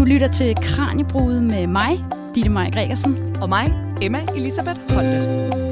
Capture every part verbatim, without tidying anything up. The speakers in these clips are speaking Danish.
lytter til Kraniebrud med mig, Ditte Maja Gregersen. Og mig, Emma Elisabeth Holtet.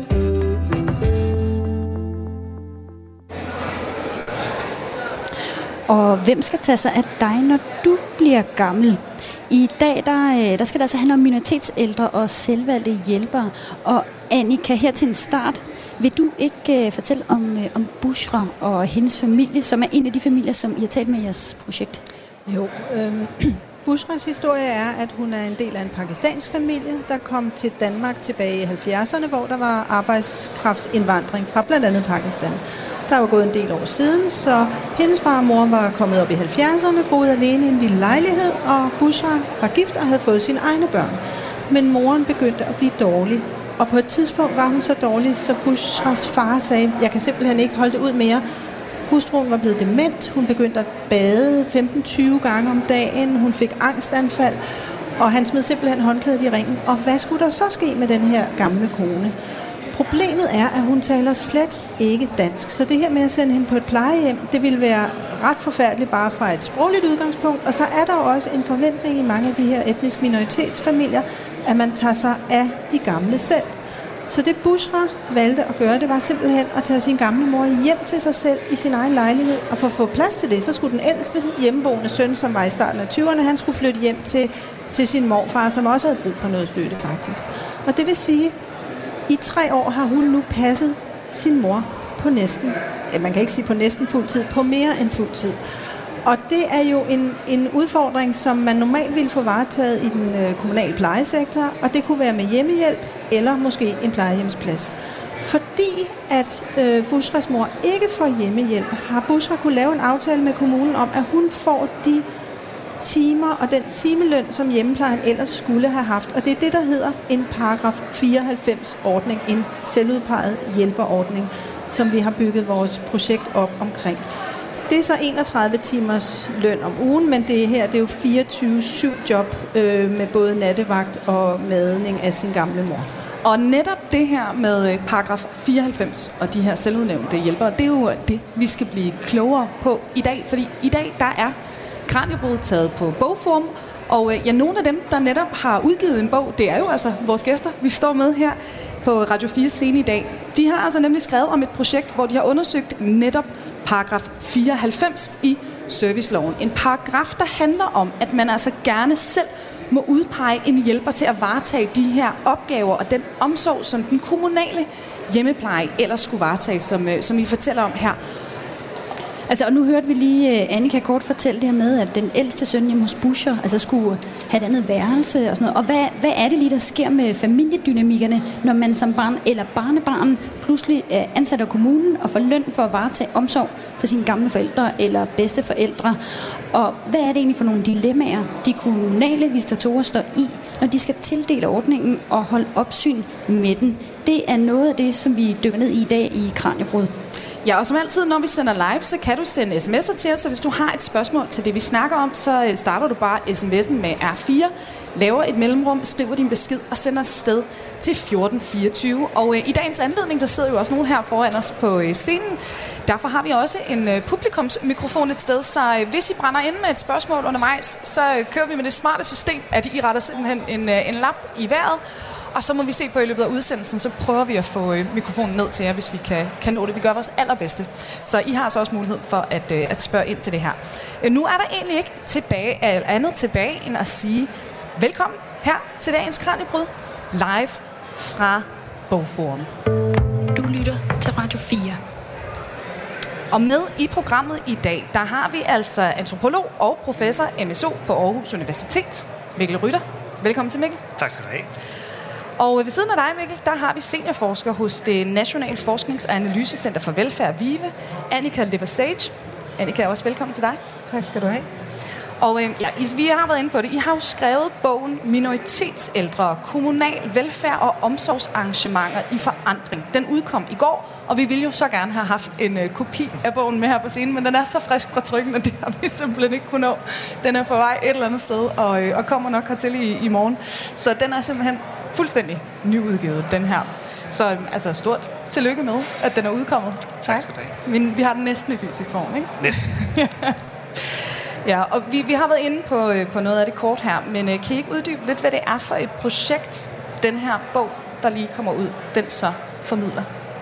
Og hvem skal tage sig af dig, når du bliver gammel? I dag der, der skal det altså handle om minoritetsældre og selvvalgte hjælpere. Og Annika, her til en start, vil du ikke uh, fortælle om, uh, om Bushra og hendes familie, som er en af de familier, som I har talt med i jeres projekt? Jo, øhm, Bushras historie er, at hun er en del af en pakistansk familie, der kom til Danmark tilbage i halvfjerdserne, hvor der var arbejdskraftsindvandring fra blandt andet Pakistan. Der var gået en del år siden, så hendes far og mor var kommet op i halvfjerdserne, boede alene i en lille lejlighed, og Bushra var gift og havde fået sine egne børn. Men moren begyndte at blive dårlig, og på et tidspunkt var hun så dårlig, så Bushras far sagde, jeg kan simpelthen ikke holde det ud mere. Hustruen var blevet dement, hun begyndte at bade femten til tyve gange om dagen, hun fik angstanfald, og han smed simpelthen håndklædet i ringen. Og hvad skulle der så ske med den her gamle kone? Problemet er, at hun taler slet ikke dansk, så det her med at sende hende på et plejehjem, det ville være ret forfærdeligt bare fra et sprogligt udgangspunkt, og så er der også en forventning i mange af de her etnisk minoritetsfamilier, at man tager sig af de gamle selv. Så det Bushra valgte at gøre, det var simpelthen at tage sin gamle mor hjem til sig selv i sin egen lejlighed. Og for at få plads til det, så skulle den ældste hjemmeboende søn, som var i starten af tyverne, han skulle flytte hjem til, til sin morfar, som også havde brug for noget støtte faktisk. Og det vil sige, i tre år har hun nu passet sin mor på næsten, ja, man kan ikke sige på næsten fuld tid, på mere end fuld tid. Og det er jo en, en udfordring, som man normalt ville få varetaget i den øh, kommunale plejesektor, og det kunne være med hjemmehjælp eller måske en plejehjemsplads. Fordi at øh, Bushras mor ikke får hjemmehjælp, har Bushra kunne lave en aftale med kommunen om, at hun får de timer og den timeløn, som hjemmeplejen ellers skulle have haft. Og det er det, der hedder en paragraf fireoghalvfems-ordning, en selvudpeget hjælperordning, som vi har bygget vores projekt op omkring. Det er så enogtredive timers løn om ugen, men det her det er jo fireogtyve syv job øh, med både nattevagt og madning af sin gamle mor. Og netop det her med paragraf fireoghalvfems og de her selvudnævnte hjælpere, det er jo det, vi skal blive klogere på i dag. Fordi i dag, der er Kraniebrud taget på bogform, og ja, nogle af dem, der netop har udgivet en bog, det er jo altså vores gæster, vi står med her på Radio fire scene i dag. De har altså nemlig skrevet om et projekt, hvor de har undersøgt netop paragraf fireoghalvfems i serviceloven. En paragraf, der handler om, at man altså gerne selv må udpege en hjælper til at varetage de her opgaver og den omsorg, som den kommunale hjemmepleje ellers skulle varetage, som, som I fortæller om her. Altså, og nu hørte vi lige uh, Annika kort fortælle det her med, at den ældste søn hjemme hos Bushra altså skulle have et andet værelse og sådan noget. Og hvad, hvad er det lige, der sker med familiedynamikkerne, når man som barn eller barnebarn pludselig er ansat af kommunen og får løn for at varetage omsorg for sine gamle forældre eller bedsteforældre? Og hvad er det egentlig for nogle dilemmaer, de kommunale visitatorer står i, når de skal tildele ordningen og holde opsyn med den? Det er noget af det, som vi dykker ned i i dag i Kraniebrud. Ja, og som altid, når vi sender live, så kan du sende sms'er til os, så hvis du har et spørgsmål til det, vi snakker om, så starter du bare sms'en med R fire, laver et mellemrum, skriver din besked og sender os sted til fjorten fireogtyve. Og øh, i dagens anledning, der sidder jo også nogen her foran os på øh, scenen. Derfor har vi også en øh, publikumsmikrofon et sted, så øh, hvis I brænder ind med et spørgsmål undervejs, så øh, kører vi med det smarte system, at I retter simpelthen en, øh, en lap i vejret. Og så må vi se på i løbet af udsendelsen, så prøver vi at få øh, mikrofonen ned til jer, hvis vi kan, kan nå det. Vi gør vores allerbedste. Så I har altså også mulighed for at, øh, at spørge ind til det her. Øh, nu er der egentlig ikke tilbage, andet tilbage end at sige velkommen her til dagens Kraniebrud, live fra Bogforum. Du lytter til Radio fire. Og med i programmet i dag, der har vi altså antropolog og professor M S O på Aarhus Universitet, Mikkel Rytter. Velkommen til, Mikkel. Tak skal du have. Og ved siden af dig, Mikkel, der har vi seniorforsker hos det Nationale Forsknings- og Analysecenter for Velfærd, VIVE, Annika Leversage. Annika, også velkommen til dig. Tak skal du have. Og øh, ja, vi har været inde på det. I har jo skrevet bogen Minoritetsældre, kommunal velfærd og omsorgsarrangementer i forandring. Den udkom i går, og vi ville jo så gerne have haft en øh, kopi af bogen med her på scenen, men den er så frisk fra trykken, og det har vi simpelthen ikke kunnet nå. Den er på vej et eller andet sted, og, øh, og kommer nok hertil i, i morgen. Så den er simpelthen fuldstændig nyudgivet, den her. Så altså stort tillykke med, at den er udkommet. Tak skal du have. Men vi har den næsten i fysisk form, ikke? Næsten. Ja, og vi, vi har været inde på, på noget af det kort her, men kan I ikke uddybe lidt, hvad det er for et projekt, den her bog, der lige kommer ud, den så formidler?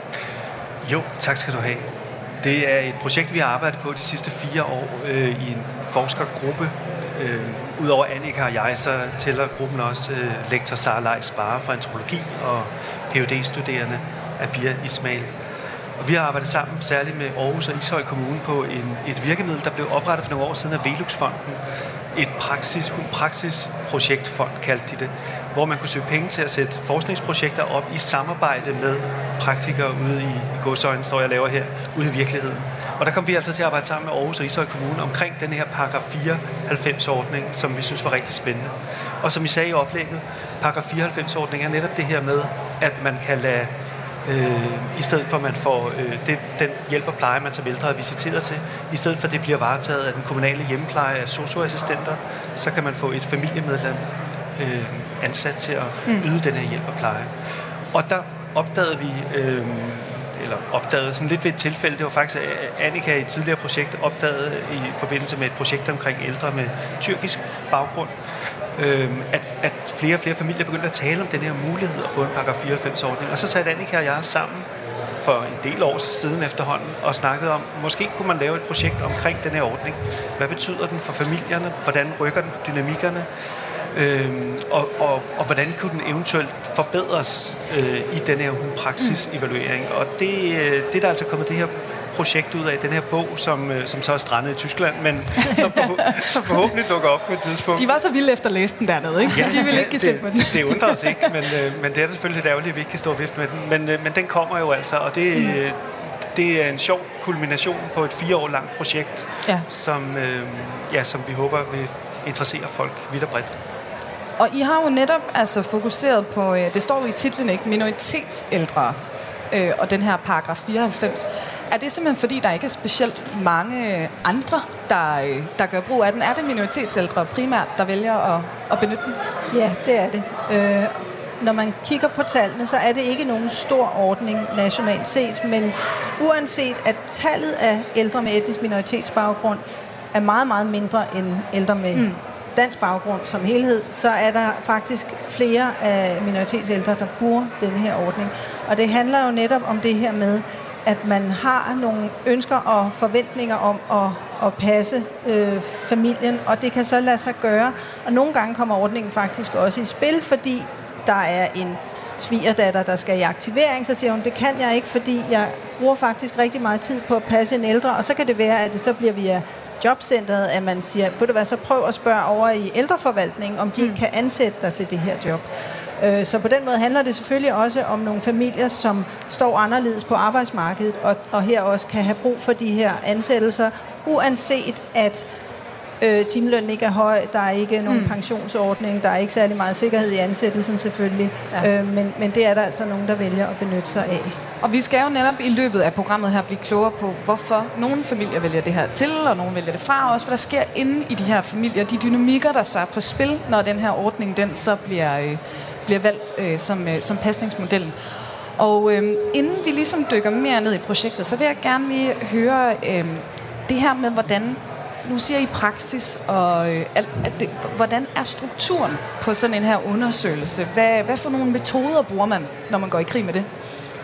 Jo, tak skal du have. Det er et projekt, vi har arbejdet på de sidste fire år øh, i en forskergruppe. Øh, Udover Annika og jeg, så tæller gruppen også øh, lektor Sara Leis Barre fra antropologi og Ph.D.-studerende Abir Ismail. Og vi har arbejdet sammen, særligt med Aarhus og Ishøj Kommune, på en, et virkemiddel, der blev oprettet for nogle år siden af Velux-fonden. Et praksis, praksisprojektfond kaldte de det, hvor man kunne søge penge til at sætte forskningsprojekter op i samarbejde med praktikere ude i, i godsøjne, står jeg laver her, ude i virkeligheden. Og der kom vi altså til at arbejde sammen med Aarhus og Ishøj Kommune omkring den her paragraf fireoghalvfems-ordning, som vi synes var rigtig spændende. Og som I sagde i oplægget, paragraf fireoghalvfems-ordning er netop det her med, at man kan lade Øh, i stedet for at man får øh, det, den hjælp og pleje, man som ældre er visiteret til, i stedet for at det bliver varetaget af den kommunale hjemmepleje af sosu-assistenter, så kan man få et familiemedlem øh, ansat til at yde den her hjælp og pleje. Og der opdagede vi, øh, eller opdagede sådan lidt ved et tilfælde, det var faktisk Annika i et tidligere projekt opdagede i forbindelse med et projekt omkring ældre med tyrkisk baggrund, At, at flere og flere familier begyndte at tale om den her mulighed at få en paragraf fireoghalvfems-ordning. Og så satte Annika og jeg sammen for en del år siden efterhånden og snakkede om, måske kunne man lave et projekt omkring den her ordning. Hvad betyder den for familierne? Hvordan rykker den på dynamikkerne? Øhm, og, og, og hvordan kunne den eventuelt forbedres øh, i den her praksisevaluering? Og det, øh, det er der altså kommet det her projekt ud af, den her bog, som, som så er strandet i Tyskland, men som, forhå- som forhåbentlig dukker op på et tidspunkt. De var så vilde efter at læse den dernede, ikke? Ja, så de ville ikke give slip på den. Det, det undrer os ikke, men, men det er selvfølgelig lidt ærgerligt, at vi ikke kan stå og vifte med den. Men, men den kommer jo altså, og det, mm. det er en sjov kulmination på et fire år langt projekt, ja. Som, øh, ja, som vi håber vil interessere folk vidt og bredt. Og I har jo netop altså fokuseret på, det står jo i titlen, ikke, minoritetsäldre, øh, og den her paragraf fireoghalvfems. Er det simpelthen fordi, der ikke er specielt mange andre, der, der gør brug af den? Er det minoritetsäldre primært, der vælger at, at benytte den? Ja, det er det. Øh, når man kigger på tallene, så er det ikke nogen stor ordning nationalt set, men uanset at tallet af ældre med etnisk minoritetsbaggrund er meget, meget mindre end ældre med mm. dansk baggrund som helhed, så er der faktisk flere af minoritetsældre, der bruger denne her ordning. Og det handler jo netop om det her med, at man har nogle ønsker og forventninger om at, at passe øh, familien, og det kan så lade sig gøre. Og nogle gange kommer ordningen faktisk også i spil, fordi der er en svigerdatter, der skal i aktivering, så siger hun, det kan jeg ikke, fordi jeg bruger faktisk rigtig meget tid på at passe en ældre, og så kan det være, at det så bliver via jobcentret, at man siger, vil du være så prøv at spørge over i ældreforvaltningen, om de mm. kan ansætte dig til det her job. Så på den måde handler det selvfølgelig også om nogle familier, som står anderledes på arbejdsmarkedet, og, og her også kan have brug for de her ansættelser, uanset at øh, timelønnen ikke er høj, der er ikke nogen mm. pensionsordning, der er ikke særlig meget sikkerhed i ansættelsen selvfølgelig, ja. øh, men, men det er der altså nogen, der vælger at benytte sig af. Og vi skal jo netop i løbet af programmet her blive klogere på, hvorfor nogle familier vælger det her til, og nogle vælger det fra også, hvad der sker inde i de her familier, de dynamikker, der så er på spil, når den her ordning, den så bliver... Øh, bliver valgt øh, som, øh, som pasningsmodellen. Og øh, inden vi ligesom dykker mere ned i projektet, så vil jeg gerne lige høre øh, det her med, hvordan, nu siger I praksis, og øh, at det, hvordan er strukturen på sådan en her undersøgelse? Hvad, hvad for nogle metoder bruger man, når man går i krig med det?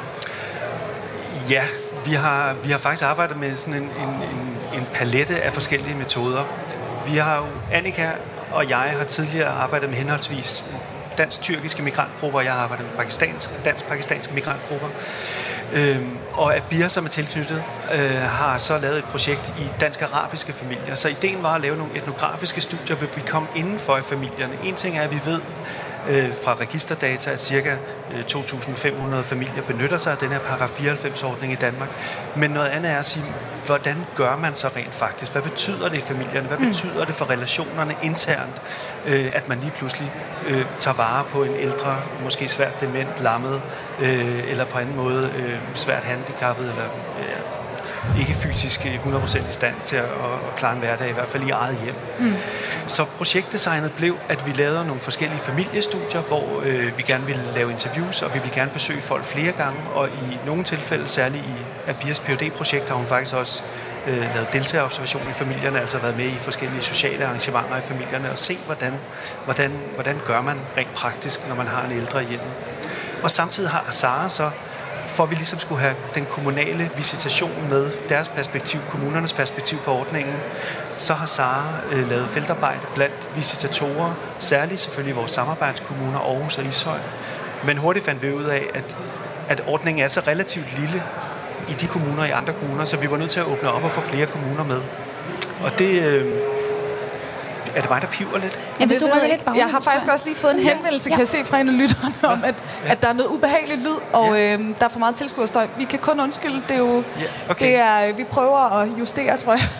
Ja, vi har, vi har faktisk arbejdet med sådan en, en, en, en palette af forskellige metoder. Vi har jo, Annika og jeg har tidligere arbejdet med henholdsvis dansk-tyrkiske migrantgrupper, og jeg har arbejdet med pakistansk, dansk-pakistanske migrantgrupper. Øhm, og Abir, som er tilknyttet, øh, har så lavet et projekt i dansk-arabiske familier. Så ideen var at lave nogle etnografiske studier, hvor vi kom indenfor i familierne. En ting er, at vi ved øh, fra registerdata, at ca. to tusind fem hundrede familier benytter sig af den her paragraf fireoghalvfems-ordning i Danmark. Men noget andet er at sige, hvordan gør man så rent faktisk? Hvad betyder det i familierne? Hvad betyder det for relationerne internt, øh, at man lige pludselig øh, tager vare på en ældre, måske svært dement, lammet, øh, eller på anden måde øh, svært handicappet, eller øh, ikke fysisk hundrede procent i stand til at, at klare en hverdag, i hvert fald i eget hjem. Mm. Så projektdesignet blev, at vi lavede nogle forskellige familiestudier, hvor øh, vi gerne ville lave interviews, og vi ville gerne besøge folk flere gange, og i nogle tilfælde, særligt i Abirs Ph.D.-projekt, har hun faktisk også øh, lavet deltagerobservation i familierne, altså været med i forskellige sociale arrangementer i familierne, og se, hvordan, hvordan, hvordan gør man rent praktisk, når man har en ældre hjemme. Og samtidig har Sara så, for at vi ligesom skulle have den kommunale visitation med deres perspektiv, kommunernes perspektiv på ordningen, så har Sara øh, lavet feltarbejde blandt visitatorer, særligt selvfølgelig vores samarbejdskommuner, Aarhus og Ishøj. Men hurtigt fandt vi ud af, at, at ordningen er så relativt lille i de kommuner og i andre kommuner, så vi var nødt til at åbne op og få flere kommuner med. Og det... Øh, Er det mig, der piver lidt? Ja, hvis du rykker lidt baglæns, jeg har faktisk også lige fået en henvendelse, ja. Kan jeg se fra en af lytterne, om at, ja. at der er noget ubehageligt lyd, og ja. øh, der er for meget tilskuerstøj. Vi kan kun undskylde, det er jo... Ja. Okay. Det er, vi prøver at justere, tror jeg.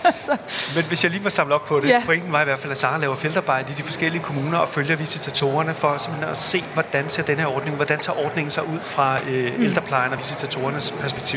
Men hvis jeg lige må samle op på det, ja. Pointen var i hvert fald, at Sara laver feltarbejde i de forskellige kommuner og følger visitatorerne for simpelthen at se, hvordan ser den her ordning, hvordan tager ordningen sig ud fra øh, mm. ældreplejen og visitatorernes perspektiv.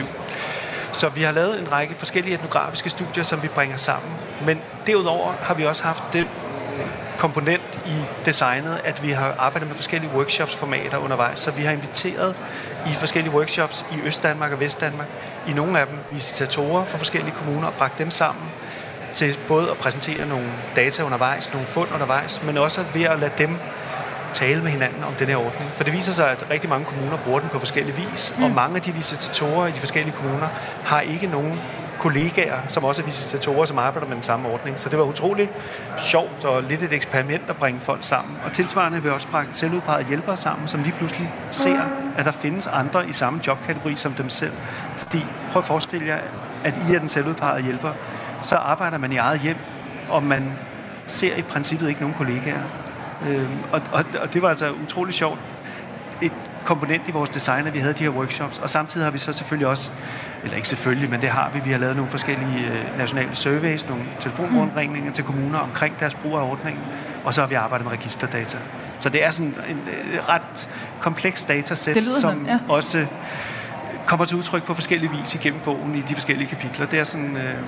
Så vi har lavet en række forskellige etnografiske studier, som vi bringer sammen. Men derudover har vi også haft den komponent i designet, at vi har arbejdet med forskellige workshops-formater undervejs. Så vi har inviteret i forskellige workshops i Østdanmark og Vestdanmark, i nogle af dem visitatorer fra forskellige kommuner, og bragt dem sammen til både at præsentere nogle data undervejs, nogle fund undervejs, men også ved at lade dem tale med hinanden om den her ordning. For det viser sig, at rigtig mange kommuner bruger den på forskellige vis, mm. og mange af de visitatorer i de forskellige kommuner har ikke nogen kollegaer, som også er visitatorer, som arbejder med den samme ordning. Så det var utroligt sjovt og lidt et eksperiment at bringe folk sammen. Og tilsvarende har vi også bragt selvudpegede hjælpere sammen, som lige pludselig ser, at der findes andre i samme jobkategori som dem selv. Fordi prøv at forestille jer, at I er den selvudpegede hjælper, så arbejder man i eget hjem, og man ser i princippet ikke nogen kollegaer. Øhm, og, og, og det var altså utroligt sjovt. Et komponent i vores design, at vi havde de her workshops, og samtidig har vi så selvfølgelig også, eller ikke selvfølgelig, men det har vi, vi har lavet nogle forskellige øh, nationale surveys, nogle telefonrundringninger til kommuner omkring deres brug af ordningen, og så har vi arbejdet med registerdata. Så det er sådan en øh, ret kompleks datasæt, som ja. også kommer til udtryk på forskellige vis igennem bogen i de forskellige kapitler. Det er sådan... Øh,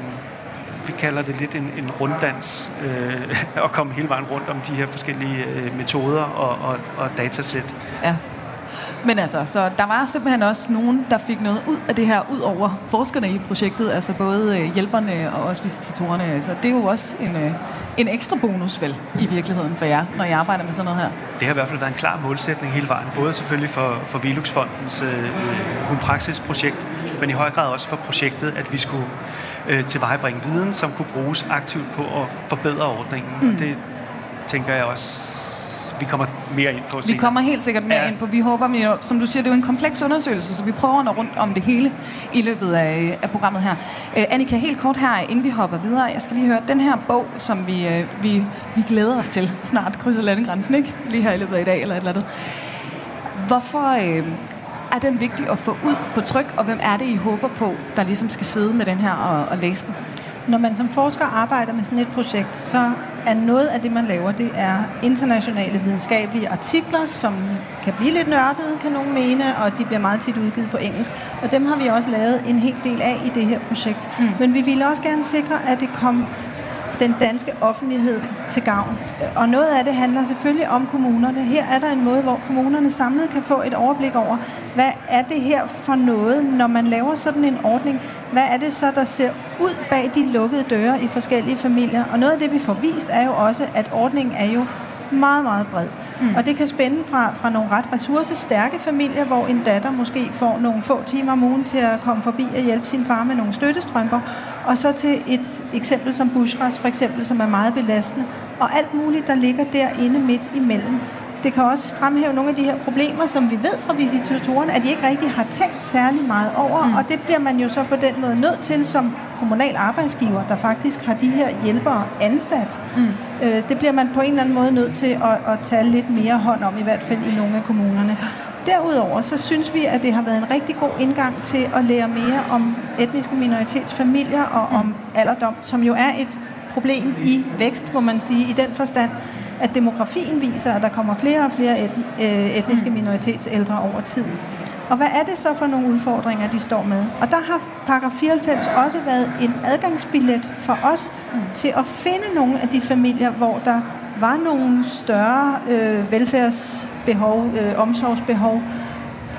vi kalder det lidt en, en runddans, øh, at komme hele vejen rundt om de her forskellige øh, metoder og, og, og datasæt. Ja. Men altså, så der var simpelthen også nogen, der fik noget ud af det her, ud over forskerne i projektet, altså både øh, hjælperne og også visitatorerne. Så det er jo også en, øh, en ekstra bonus, vel, i virkeligheden for jer, når I arbejder med sådan noget her. Det har i hvert fald været en klar målsætning hele vejen, både selvfølgelig for, for Velux-fondens øh, Hun-Praksis-projekt, men i høj grad også for projektet, at vi skulle øh, tilvejebringe viden, som kunne bruges aktivt på at forbedre ordningen. Mm. Og det tænker jeg også, vi kommer mere ind på senere. Vi kommer helt sikkert mere ja. ind på. Vi håber, vi, som du siger, det er jo en kompleks undersøgelse, så vi prøver at nå rundt om det hele i løbet af, af programmet her. Uh, Annika, helt kort her, inden vi hopper videre. Jeg skal lige høre, den her bog, som vi, uh, vi, vi glæder os til snart krydser landegrænsen, ikke? Lige her i løbet af i dag eller et eller andet. Hvorfor uh, er den vigtig at få ud på tryk, og hvem er det, I håber på, der ligesom skal sidde med den her og, og læse den? Når man som forsker arbejder med sådan et projekt, så er noget af det, man laver, det er internationale videnskabelige artikler, som kan blive lidt nørdede, kan nogen mene, og de bliver meget tit udgivet på engelsk. Og dem har vi også lavet en hel del af i det her projekt. Mm. Men vi ville også gerne sikre, at det kom den danske offentlighed til gavn. Og noget af det handler selvfølgelig om kommunerne. Her er der en måde, hvor kommunerne samlet kan få et overblik over, hvad er det her for noget, når man laver sådan en ordning? Hvad er det så, der ser ud bag de lukkede døre i forskellige familier? Og noget af det, vi får vist, er jo også, at ordningen er jo meget, meget bred. Mm. Og det kan spænde fra, fra nogle ret ressourcestærke familier, hvor en datter måske får nogle få timer om ugen til at komme forbi og hjælpe sin far med nogle støttestrømper, og så til et eksempel som Bushras, for eksempel, som er meget belastende, og alt muligt, der ligger derinde midt imellem. Det kan også fremhæve nogle af de her problemer, som vi ved fra visitatorerne, at de ikke rigtig har tænkt særlig meget over, mm. og det bliver man jo så på den måde nødt til som kommunal arbejdsgiver, der faktisk har de her hjælpere ansat. Mm. Øh, det bliver man på en eller anden måde nødt til at, at tage lidt mere hånd om, i hvert fald i nogle af kommunerne. Derudover så synes vi, at det har været en rigtig god indgang til at lære mere om etniske minoritetsfamilier og mm. om alderdom, som jo er et problem i vækst, må man sige, i den forstand, at demografien viser, at der kommer flere og flere etn- etniske minoritetsældre over tid. Og hvad er det så for nogle udfordringer, de står med? Og der har paragraf fireoghalvfems også været en adgangsbillet for os mm. til at finde nogle af de familier, hvor der var nogle større øh, velfærdsbehov, øh, omsorgsbehov.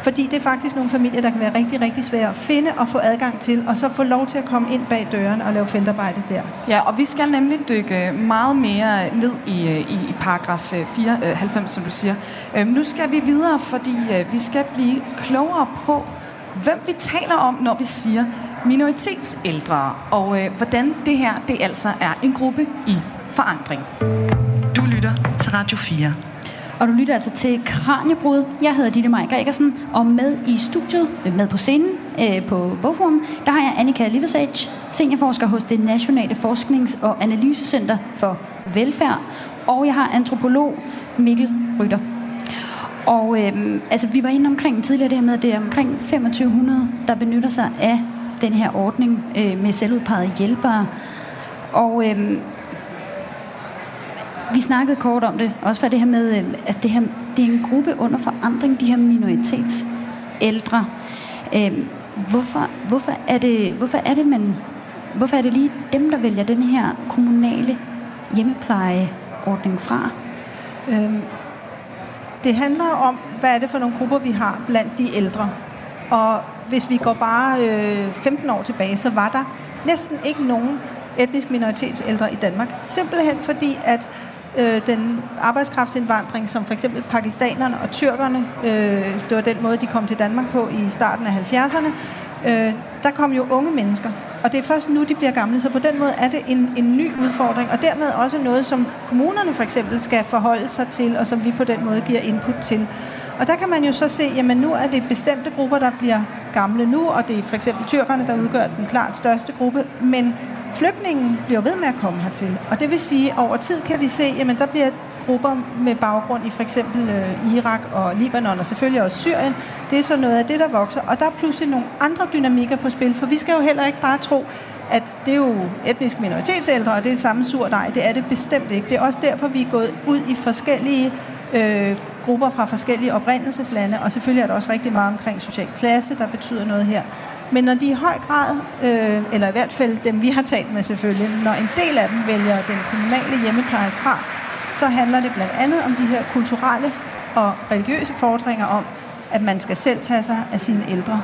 Fordi det er faktisk nogle familier, der kan være rigtig, rigtig svære at finde og få adgang til, og så få lov til at komme ind bag døren og lave feltarbejde der. Ja, og vi skal nemlig dykke meget mere ned i, i, i paragraf fireoghalvfems, som du siger. Øhm, nu skal vi videre, fordi øh, vi skal blive klogere på, hvem vi taler om, når vi siger minoritetsäldre, og øh, hvordan det her, det altså er en gruppe i forandring. Du lytter til Radio fire. Og du lytter altså til Kraniebrud. Jeg hedder Ditte Maj Gregersen, og med i studiet, med på scenen øh, på Bogforum, der har jeg Annika Liversedge, seniorforsker hos det Nationale Forsknings- og Analysecenter for Velfærd, og jeg har antropolog Mikkel Rytter. Og øh, altså, vi var inde omkring tidligere det her med, at det er omkring femogtyve hundrede, der benytter sig af den her ordning øh, med selvudpegede hjælpere. Og øh, vi snakkede kort om det, også for det her med, at det, her, det er en gruppe under forandring, de her minoritetsäldre. Øh, hvorfor, hvorfor, er det, hvorfor, er det, man, hvorfor er det lige dem, der vælger den her kommunale hjemmeplejeordning fra? Øhm, det handler om, hvad er det for nogle grupper, vi har blandt de ældre. Og hvis vi går bare øh, femten år tilbage, så var der næsten ikke nogen etnisk minoritetsældre i Danmark. Simpelthen fordi, at øh, den arbejdskraftsindvandring, som for eksempel pakistanerne og tyrkerne, øh, det var den måde, de kom til Danmark på i starten af halvfjerdserne, øh, der kom jo unge mennesker. Og det er først nu, de bliver gamle, så på den måde er det en, en ny udfordring, og dermed også noget, som kommunerne for eksempel skal forholde sig til, og som vi på den måde giver input til. Og der kan man jo så se, jamen nu er det bestemte grupper, der bliver gamle nu, og det er for eksempel tyrkerne, der udgør den klart største gruppe, men flygtningen bliver ved med at komme hertil. Og det vil sige, at over tid kan vi se, jamen der bliver grupper med baggrund i for eksempel øh, Irak og Libanon, og selvfølgelig også Syrien. Det er så noget af det, der vokser. Og der er pludselig nogle andre dynamikker på spil, for vi skal jo heller ikke bare tro, at det er jo etnisk minoritetsäldre, og det er samme surdej. Det er det bestemt ikke. Det er også derfor, vi er gået ud i forskellige øh, grupper fra forskellige oprindelseslande, og selvfølgelig er der også rigtig meget omkring social klasse, der betyder noget her. Men når de i høj grad, øh, eller i hvert fald dem vi har talt med selvfølgelig, når en del af dem vælger den kommunale hjemmepleje fra, så handler det blandt andet om de her kulturelle og religiøse fordringer om, at man skal selv tage sig af sine ældre.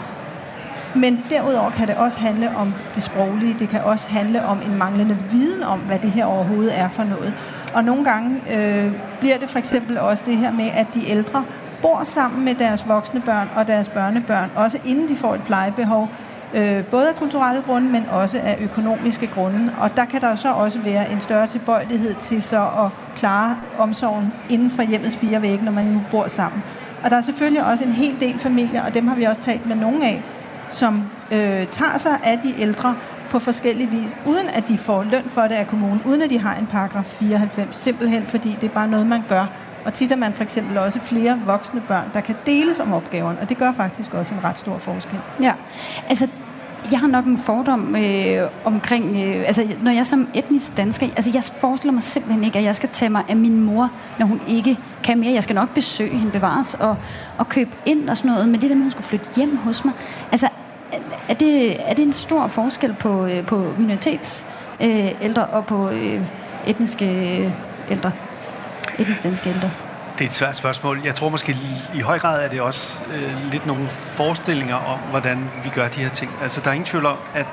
Men derudover kan det også handle om det sproglige. Det kan også handle om en manglende viden om, hvad det her overhovedet er for noget. Og nogle gange øh, bliver det for eksempel også det her med, at de ældre bor sammen med deres voksne børn og deres børnebørn, også inden de får et plejebehov, øh, både af kulturelle grunde, men også af økonomiske grunde. Og der kan der så også være en større tilbøjelighed til så at klare omsorgen inden for hjemmets fire vægge, når man nu bor sammen. Og der er selvfølgelig også en hel del familier, og dem har vi også talt med nogle af, som øh, tager sig af de ældre på forskellige vis, uden at de får løn for det af kommunen, uden at de har en paragraf fireoghalvfems, simpelthen fordi det er bare noget, man gør. Og tit er man for eksempel også flere voksne børn, der kan deles om opgaverne, og det gør faktisk også en ret stor forskel. Ja, altså jeg har nok en fordom øh, omkring, øh, altså når jeg som etnisk dansker, altså jeg forestiller mig simpelthen ikke, at jeg skal tage mig af min mor, når hun ikke kan mere. Jeg skal nok besøge hende, bevares og, og købe ind og sådan noget, men det der med, at hun skulle flytte hjem hos mig, altså er det, er det en stor forskel på, øh, på minoritetsældre øh, og på øh, etniske øh, ældre? Etnisk danske ældre? Det er et svært spørgsmål. Jeg tror måske i høj grad er det også øh, lidt nogle forestillinger om, hvordan vi gør de her ting. Altså der er ingen tvivl om, at,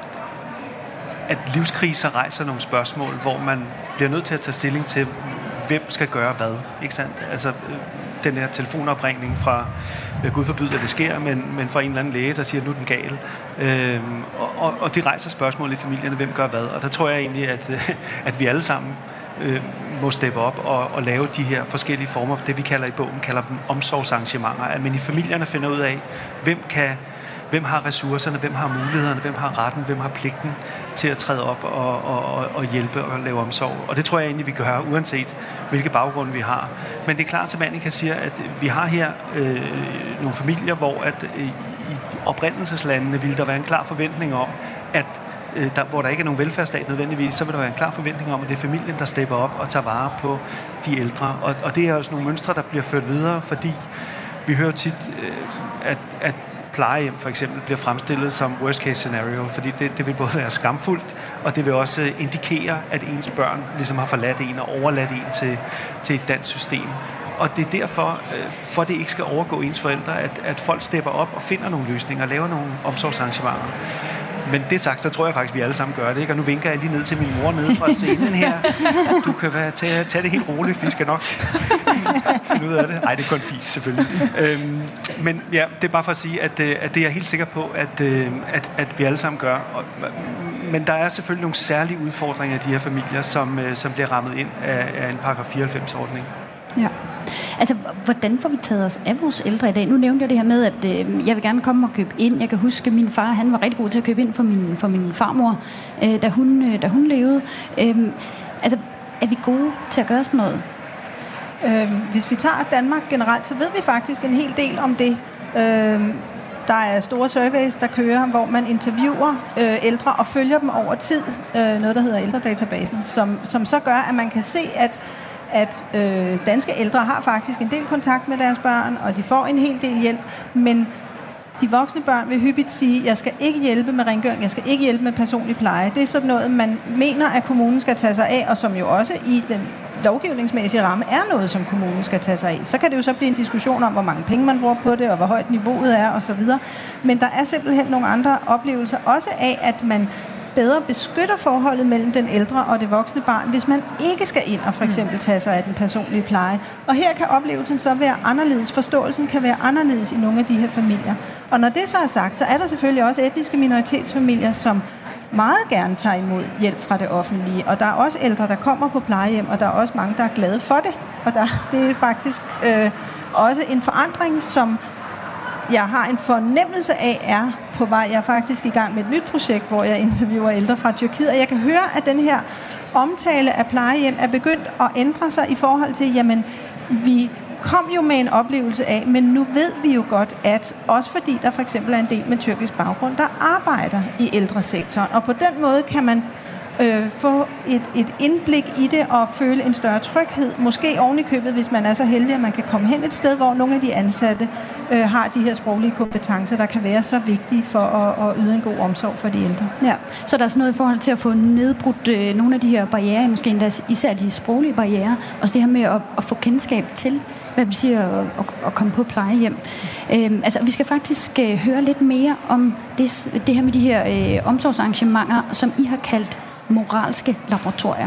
at livskriser rejser nogle spørgsmål, hvor man bliver nødt til at tage stilling til, hvem skal gøre hvad. Ikke sandt? Altså øh, den her telefonopringning fra, øh, Gud forbyde, at det sker, men, men fra en eller anden læge, der siger, at nu er den gal. Øh, og, og, og det rejser spørgsmål i familierne, hvem gør hvad. Og der tror jeg egentlig, at, øh, at vi alle sammen øh, må steppe op og, og lave de her forskellige former, det vi kalder i bogen, kalder dem omsorgsarrangementer, at man i familierne finder ud af, hvem kan, hvem har ressourcerne, hvem har mulighederne, hvem har retten, hvem har pligten til at træde op og, og, og hjælpe og lave omsorg. Og det tror jeg egentlig, vi gør, uanset hvilke baggrund vi har. Men det er klart, som Annika siger, at vi har her øh, nogle familier, hvor at, øh, i oprindelseslandene ville der være en klar forventning om, at Der, hvor der ikke er nogen velfærdsstat nødvendigvis, så vil der være en klar forventning om, at det er familien, der stepper op og tager vare på de ældre. Og, og det er også nogle mønstre, der bliver ført videre, fordi vi hører tit, at, at plejehjem for eksempel bliver fremstillet som worst case scenario, fordi det, det vil både være skamfuldt, og det vil også indikere, at ens børn ligesom har forladt en og overladt en til, til et dansk system. og det er derfor, for det ikke skal overgå ens forældre, at, at folk stepper op og finder nogle løsninger og laver nogle omsorgsarrangementer. Men det sagt, så tror jeg faktisk, at vi alle sammen gør det, ikke? Og nu vinker jeg lige ned til min mor nede fra scenen her. Du kan være, tage, tage det helt roligt, vi skal nok finde ud af det. Nej, det er kun fis, selvfølgelig. Øhm, men ja, det er bare for at sige, at, at det er jeg helt sikker på, at, at, at vi alle sammen gør. Og, men der er selvfølgelig nogle særlige udfordringer i de her familier, som, som bliver rammet ind af, af en paragraf fireoghalvfems-ordning. Ja. Altså, hvordan får vi taget os af vores ældre i dag? Nu nævnte jeg det her med, at øh, jeg vil gerne komme og købe ind. Jeg kan huske, at min far, han var rigtig god til at købe ind for min, for min farmor, øh, da, hun, øh, da hun levede. Øh, altså, er vi gode til at gøre sådan noget? Øh, hvis vi tager Danmark generelt, så ved vi faktisk en hel del om det. Øh, der er store surveys, der kører, hvor man interviewer øh, ældre og følger dem over tid. Øh, noget, der hedder ældredatabasen, som, som så gør, at man kan se, at at øh, danske ældre har faktisk en del kontakt med deres børn, og de får en hel del hjælp, men de voksne børn vil hyppigt sige, jeg skal ikke hjælpe med rengøring, jeg skal ikke hjælpe med personlig pleje. Det er sådan noget, man mener, at kommunen skal tage sig af, og som jo også i den lovgivningsmæssige ramme er noget, som kommunen skal tage sig af. Så kan det jo så blive en diskussion om, hvor mange penge man bruger på det, og hvor højt niveauet er, osv. Men der er simpelthen nogle andre oplevelser, også af, at man bedre beskytter forholdet mellem den ældre og det voksne barn, hvis man ikke skal ind og for eksempel tage sig af den personlige pleje. Og her kan oplevelsen så være anderledes. Forståelsen kan være anderledes i nogle af de her familier. Og når det så er sagt, så er der selvfølgelig også etniske minoritetsfamilier, som meget gerne tager imod hjælp fra det offentlige. Og der er også ældre, der kommer på plejehjem, og der er også mange, der er glade for det. Og der, det er faktisk øh, også en forandring, som jeg har en fornemmelse af, er på vej. Jeg er faktisk i gang med et nyt projekt, hvor jeg interviewer ældre fra Tyrkiet, og jeg kan høre, at den her omtale af plejehjem er begyndt at ændre sig i forhold til, jamen, vi kom jo med en oplevelse af, men nu ved vi jo godt, at også fordi der for eksempel er en del med tyrkisk baggrund, der arbejder i ældresektoren, og på den måde kan man øh, få et, et indblik i det og føle en større tryghed, måske oven i købet, hvis man er så heldig, at man kan komme hen et sted, hvor nogle af de ansatte øh, har de her sproglige kompetencer, der kan være så vigtige for at, at yde en god omsorg for de ældre. Ja, så der er sådan noget i forhold til at få nedbrudt øh, nogle af de her barrierer, måske endda især de sproglige barrierer, og det her med at, at få kendskab til, hvad vi siger, at, at, at komme på plejehjem. Øhm, altså, vi skal faktisk øh, høre lidt mere om det, det her med de her øh, omsorgsarrangementer, som I har kaldt moralske laboratorier.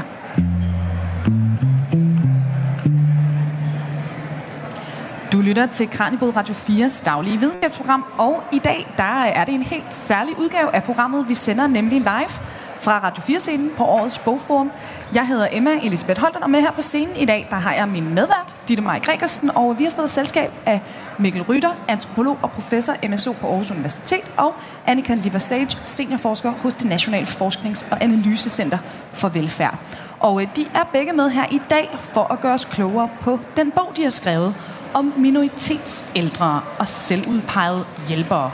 Du lytter til Kraniebrud Radio fires daglige videnskabsprogram, og i dag der er det en helt særlig udgave af programmet, vi sender nemlig live fra Radio fire-scenen på årets bogforum. Jeg hedder Emma Elisabeth Holten, og med her på scenen i dag, der har jeg min medvært, Ditte Marie Gregersen, og vi har fået selskab af Mikkel Rytter, antropolog og professor M S O på Aarhus Universitet, og Annika Liversage, seniorforsker hos det Nationale Forsknings- og Analysecenter for Velfærd. Og de er begge med her i dag for at gøre os klogere på den bog, de har skrevet om minoritetsældre og selvudpegede hjælpere.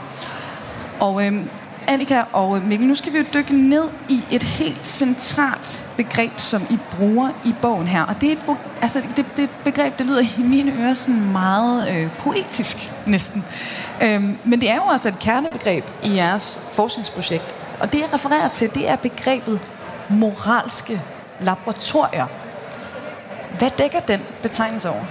Og øhm, Annika og Mikkel, nu skal vi jo dykke ned i et helt centralt begreb, som I bruger i bogen her. Og det er et, altså, det, det er et begreb, der lyder i mine ører sådan meget øh, poetisk næsten. Øhm, men det er jo også et kernebegreb i jeres forskningsprojekt. Og det, jeg refererer til, det er begrebet moralske laboratorier. Hvad dækker den betegnelse over?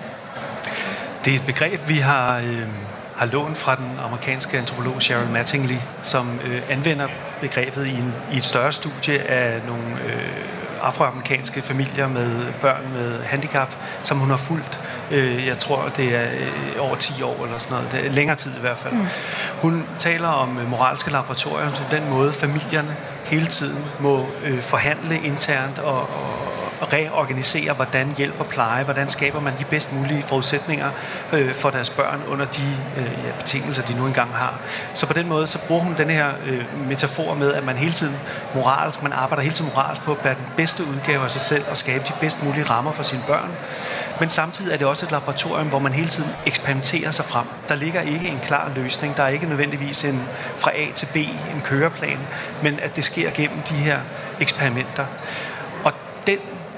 Det er et begreb, vi har... Øh har lånt fra den amerikanske antropolog Cheryl Mattingly, som øh, anvender begrebet i, en, i et større studie af nogle øh, afroamerikanske familier med børn med handicap, som hun har fulgt. Øh, jeg tror, det er øh, over ti år eller sådan noget. Det er længere tid i hvert fald. Mm. Hun taler om øh, moralske laboratorier, som den måde familierne hele tiden må øh, forhandle internt og, og reorganisere, hvordan hjælp og pleje, hvordan skaber man de bedst mulige forudsætninger øh, for deres børn under de øh, ja, betingelser, de nu engang har. Så på den måde, så bruger hun den her øh, metafor med, at man hele tiden moralsk, man arbejder hele tiden moralsk på at være den bedste udgave af sig selv og skabe de bedst mulige rammer for sine børn. Men samtidig er det også et laboratorium, hvor man hele tiden eksperimenterer sig frem. Der ligger ikke en klar løsning. Der er ikke nødvendigvis en fra A til B, en køreplan, men at det sker gennem de her eksperimenter. Og den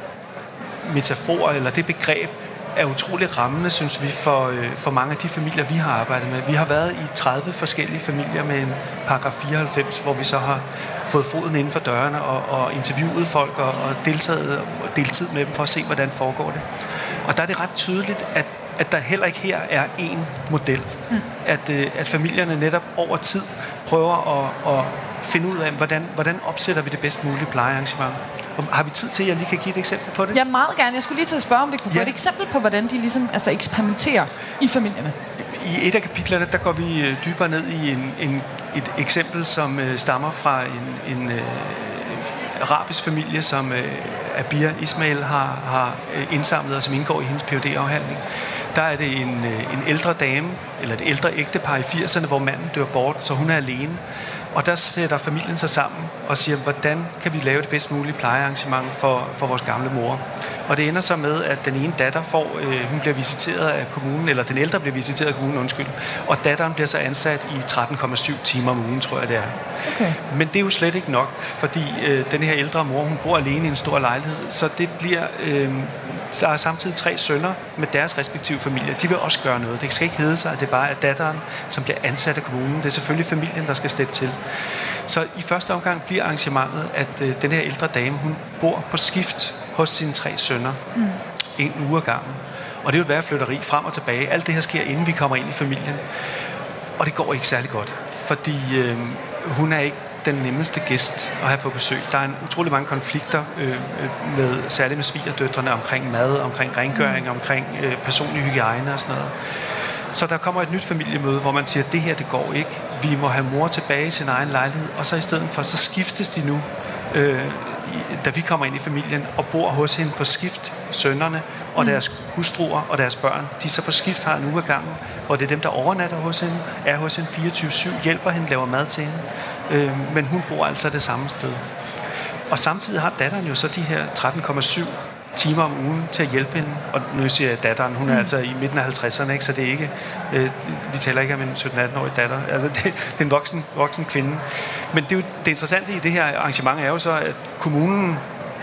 metafor eller det begreb er utrolig rammende, synes vi, for, øh, for mange af de familier, vi har arbejdet med. Vi har været i tredive forskellige familier med en paragraf fireoghalvfems, hvor vi så har fået foden inden for dørene og, og interviewet folk og, og deltaget og delt tid med dem for at se, hvordan foregår det. Og der er det ret tydeligt, at, at der heller ikke her er én model. Mm. At, øh, at familierne netop over tid prøver at, at finde ud af, hvordan, hvordan opsætter vi det bedst mulige plejearrangement. Har vi tid til, at jeg lige kan give et eksempel på det? Ja, meget gerne. Jeg skulle lige til at spørge, om vi kunne få ja. et eksempel på, hvordan de ligesom, altså eksperimenterer i familierne. I et af kapitlerne, der går vi dybere ned i en, en, et eksempel, som øh, stammer fra en, en øh, arabisk familie, som øh, Abir Ismail har, har øh, indsamlet, og som indgår i hendes P H D-afhandling. Der er det en, øh, en ældre dame, eller et ældre ægtepar i firserne, hvor manden dør bort, så hun er alene. Og der sætter familien sig sammen og siger, hvordan kan vi lave det bedst mulige plejearrangement for, for vores gamle mor. Og det ender så med, at den ene datter får, øh, hun bliver visiteret af kommunen, eller den ældre bliver visiteret af kommunen, undskyld, og datteren bliver så ansat i tretten komma syv timer om ugen, tror jeg det er. Okay. Men det er jo slet ikke nok, fordi øh, den her ældre mor, hun bor alene i en stor lejlighed, så det bliver, øh, der er samtidig tre sønner med deres respektive familier. De vil også gøre noget. Det skal ikke hedde sig, at det bare er datteren, som bliver ansat af kommunen. Det er selvfølgelig familien, der skal steppe til. Så i første omgang bliver arrangementet, at øh, den her ældre dame, hun bor på skift hos sine tre sønner, mm. en uge ad gangen. Og det vil være flytteri frem og tilbage. Alt det her sker, inden vi kommer ind i familien. Og det går ikke særlig godt, fordi øh, hun er ikke den nemmeste gæst at have på besøg. Der er en utrolig mange konflikter, øh, med, særligt med svigerdøtrene, omkring mad, omkring rengøring, mm. omkring øh, personlig hygiejne og sådan noget. Så der kommer et nyt familiemøde, hvor man siger, at det her, det går ikke. Vi må have mor tilbage i sin egen lejlighed, og så i stedet for, så skiftes de nu, øh, da vi kommer ind i familien og bor hos hende på skift, sønnerne og mm. deres hustruer og deres børn. De så på skift har en uge ad gangen, hvor det er dem, der overnatter hos hende, er hos hende fireogtyve syv, hjælper hende, laver mad til hende. Øh, men hun bor altså det samme sted. Og samtidig har datteren jo så de her tretten komma syv timer om ugen til at hjælpe hende. Og nu siger jeg datteren, hun er mm. altså i midten af halvtredserne, ikke? Så det er ikke, øh, vi taler ikke om en sytten-atten-årig datter. Altså det, det er en voksen, voksen kvinde. Men det, er jo, det interessante i det her arrangement er jo så, at kommunen,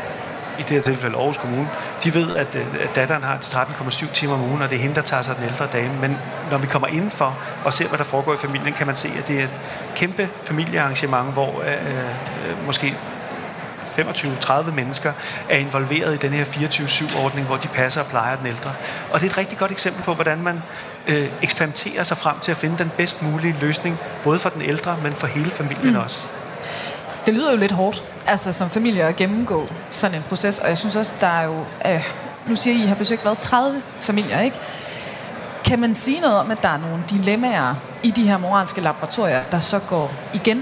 i det her tilfælde Aarhus Kommune, de ved, at, at datteren har tretten komma syv timer om ugen, og det er hende, der tager sig den ældre dame. Men når vi kommer indenfor og ser, hvad der foregår i familien, kan man se, at det er et kæmpe familiearrangement, hvor øh, øh, måske femogtyve til tredive mennesker er involveret i den her fireogtyve syv-ordning, hvor de passer og plejer den ældre. Og det er et rigtig godt eksempel på, hvordan man øh, eksperimenterer sig frem til at finde den bedst mulige løsning, både for den ældre, men for hele familien mm. også. Det lyder jo lidt hårdt, altså som familie at gennemgå sådan en proces, og jeg synes også, der er jo, øh, nu siger I, I har besøgt hvad, tredive familier, ikke? Kan man sige noget om, at der er nogle dilemmaer i de her moralske laboratorier, der så går igen?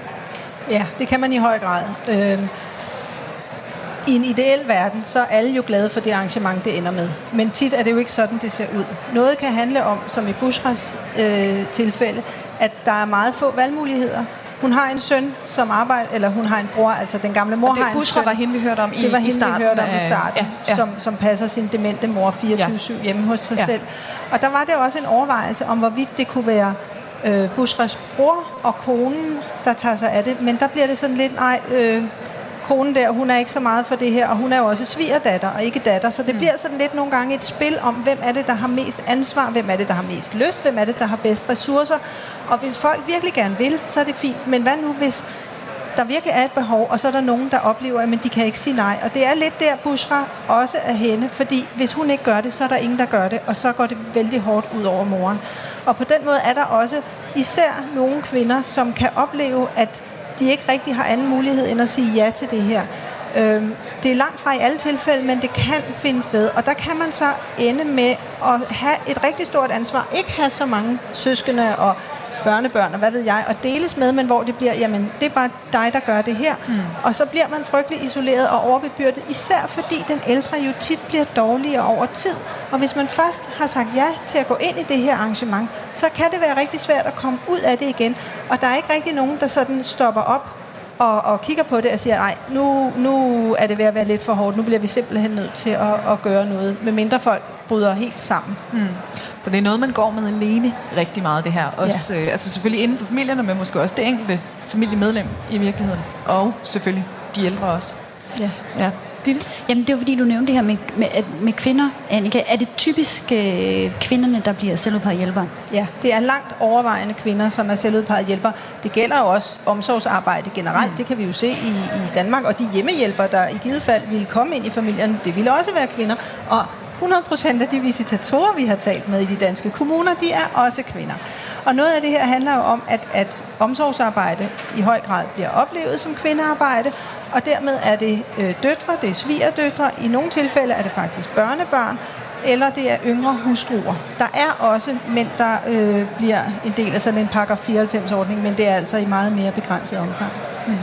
Ja, det kan man i høj grad. Øh, I en ideel verden, så er alle jo glade for det arrangement, det ender med. Men tit er det jo ikke sådan, det ser ud. Noget kan handle om, som i Bushras øh, tilfælde, at der er meget få valgmuligheder. Hun har en søn, som arbejder, eller hun har en bror, altså den gamle mor det, har en Bushra søn. var hende, vi hørte om i, det var i hende, starten. vi hørte om i starten, ja, ja. Som, som passer sin demente mor fireogtyve syv ja. hjemme hos sig ja. selv. Og der var det også en overvejelse om, hvorvidt det kunne være øh, Bushras bror og konen, der tager sig af det. Men der bliver det sådan lidt, nej, øh, konen der, hun er ikke så meget for det her, og hun er jo også svigerdatter og ikke datter, så det mm. bliver sådan lidt nogle gange et spil om, hvem er det, der har mest ansvar, hvem er det, der har mest lyst, hvem er det, der har bedst ressourcer. Og hvis folk virkelig gerne vil, så er det fint. Men hvad nu, hvis der virkelig er et behov, og så er der nogen, der oplever, at de kan ikke sige nej. Og det er lidt der, Bushra også er henne, fordi hvis hun ikke gør det, så er der ingen, der gør det, og så går det vældig hårdt ud over moren. Og på den måde er der også især nogle kvinder, som kan opleve, at de ikke rigtig har anden mulighed end at sige ja til det her. Øhm, det er langt fra i alle tilfælde, men det kan finde sted. Og der kan man så ende med at have et rigtig stort ansvar. Ikke have så mange søskende og børnebørn og hvad ved jeg, og deles med, men hvor det bliver, jamen, det er bare dig, der gør det her. Mm. Og så bliver man frygtelig isoleret og overbebyrdet, især fordi den ældre jo tit bliver dårligere over tid. Og hvis man først har sagt ja til at gå ind i det her arrangement, så kan det være rigtig svært at komme ud af det igen. Og der er ikke rigtig nogen, der sådan stopper op og, og kigger på det og siger, nej, nu, nu er det ved at være lidt for hårdt, nu bliver vi simpelthen nødt til at, at gøre noget, med mindre folk bryder helt sammen. Mm. Så det er noget, man går med alene rigtig meget, det her. Også, ja. øh, altså selvfølgelig inden for familierne, men måske også det enkelte familiemedlem i virkeligheden. Og selvfølgelig de ældre også. Ja. Ja. Ditte? Jamen, det var fordi, du nævnte det her med, med, med kvinder, Annika. Er det typisk øh, kvinderne, der bliver selvudpegede hjælpere? Ja, det er langt overvejende kvinder, som er selvudpegede hjælpere. Det gælder jo også omsorgsarbejde generelt. Mm. Det kan vi jo se i, i Danmark. Og de hjemmehjælpere, der i givet fald ville komme ind i familien, det ville også være kvinder. Og hundrede procent af de visitatorer, vi har talt med i de danske kommuner, de er også kvinder. Og noget af det her handler jo om, at, at omsorgsarbejde i høj grad bliver oplevet som kvindearbejde, og dermed er det øh, døtre, det er svigerdøtre, i nogle tilfælde er det faktisk børnebørn, eller det er yngre hustruer. Der er også mænd, der øh, bliver en del af sådan en paragraf fireoghalvfems-ordning, men det er altså i meget mere begrænset omfang. Mm.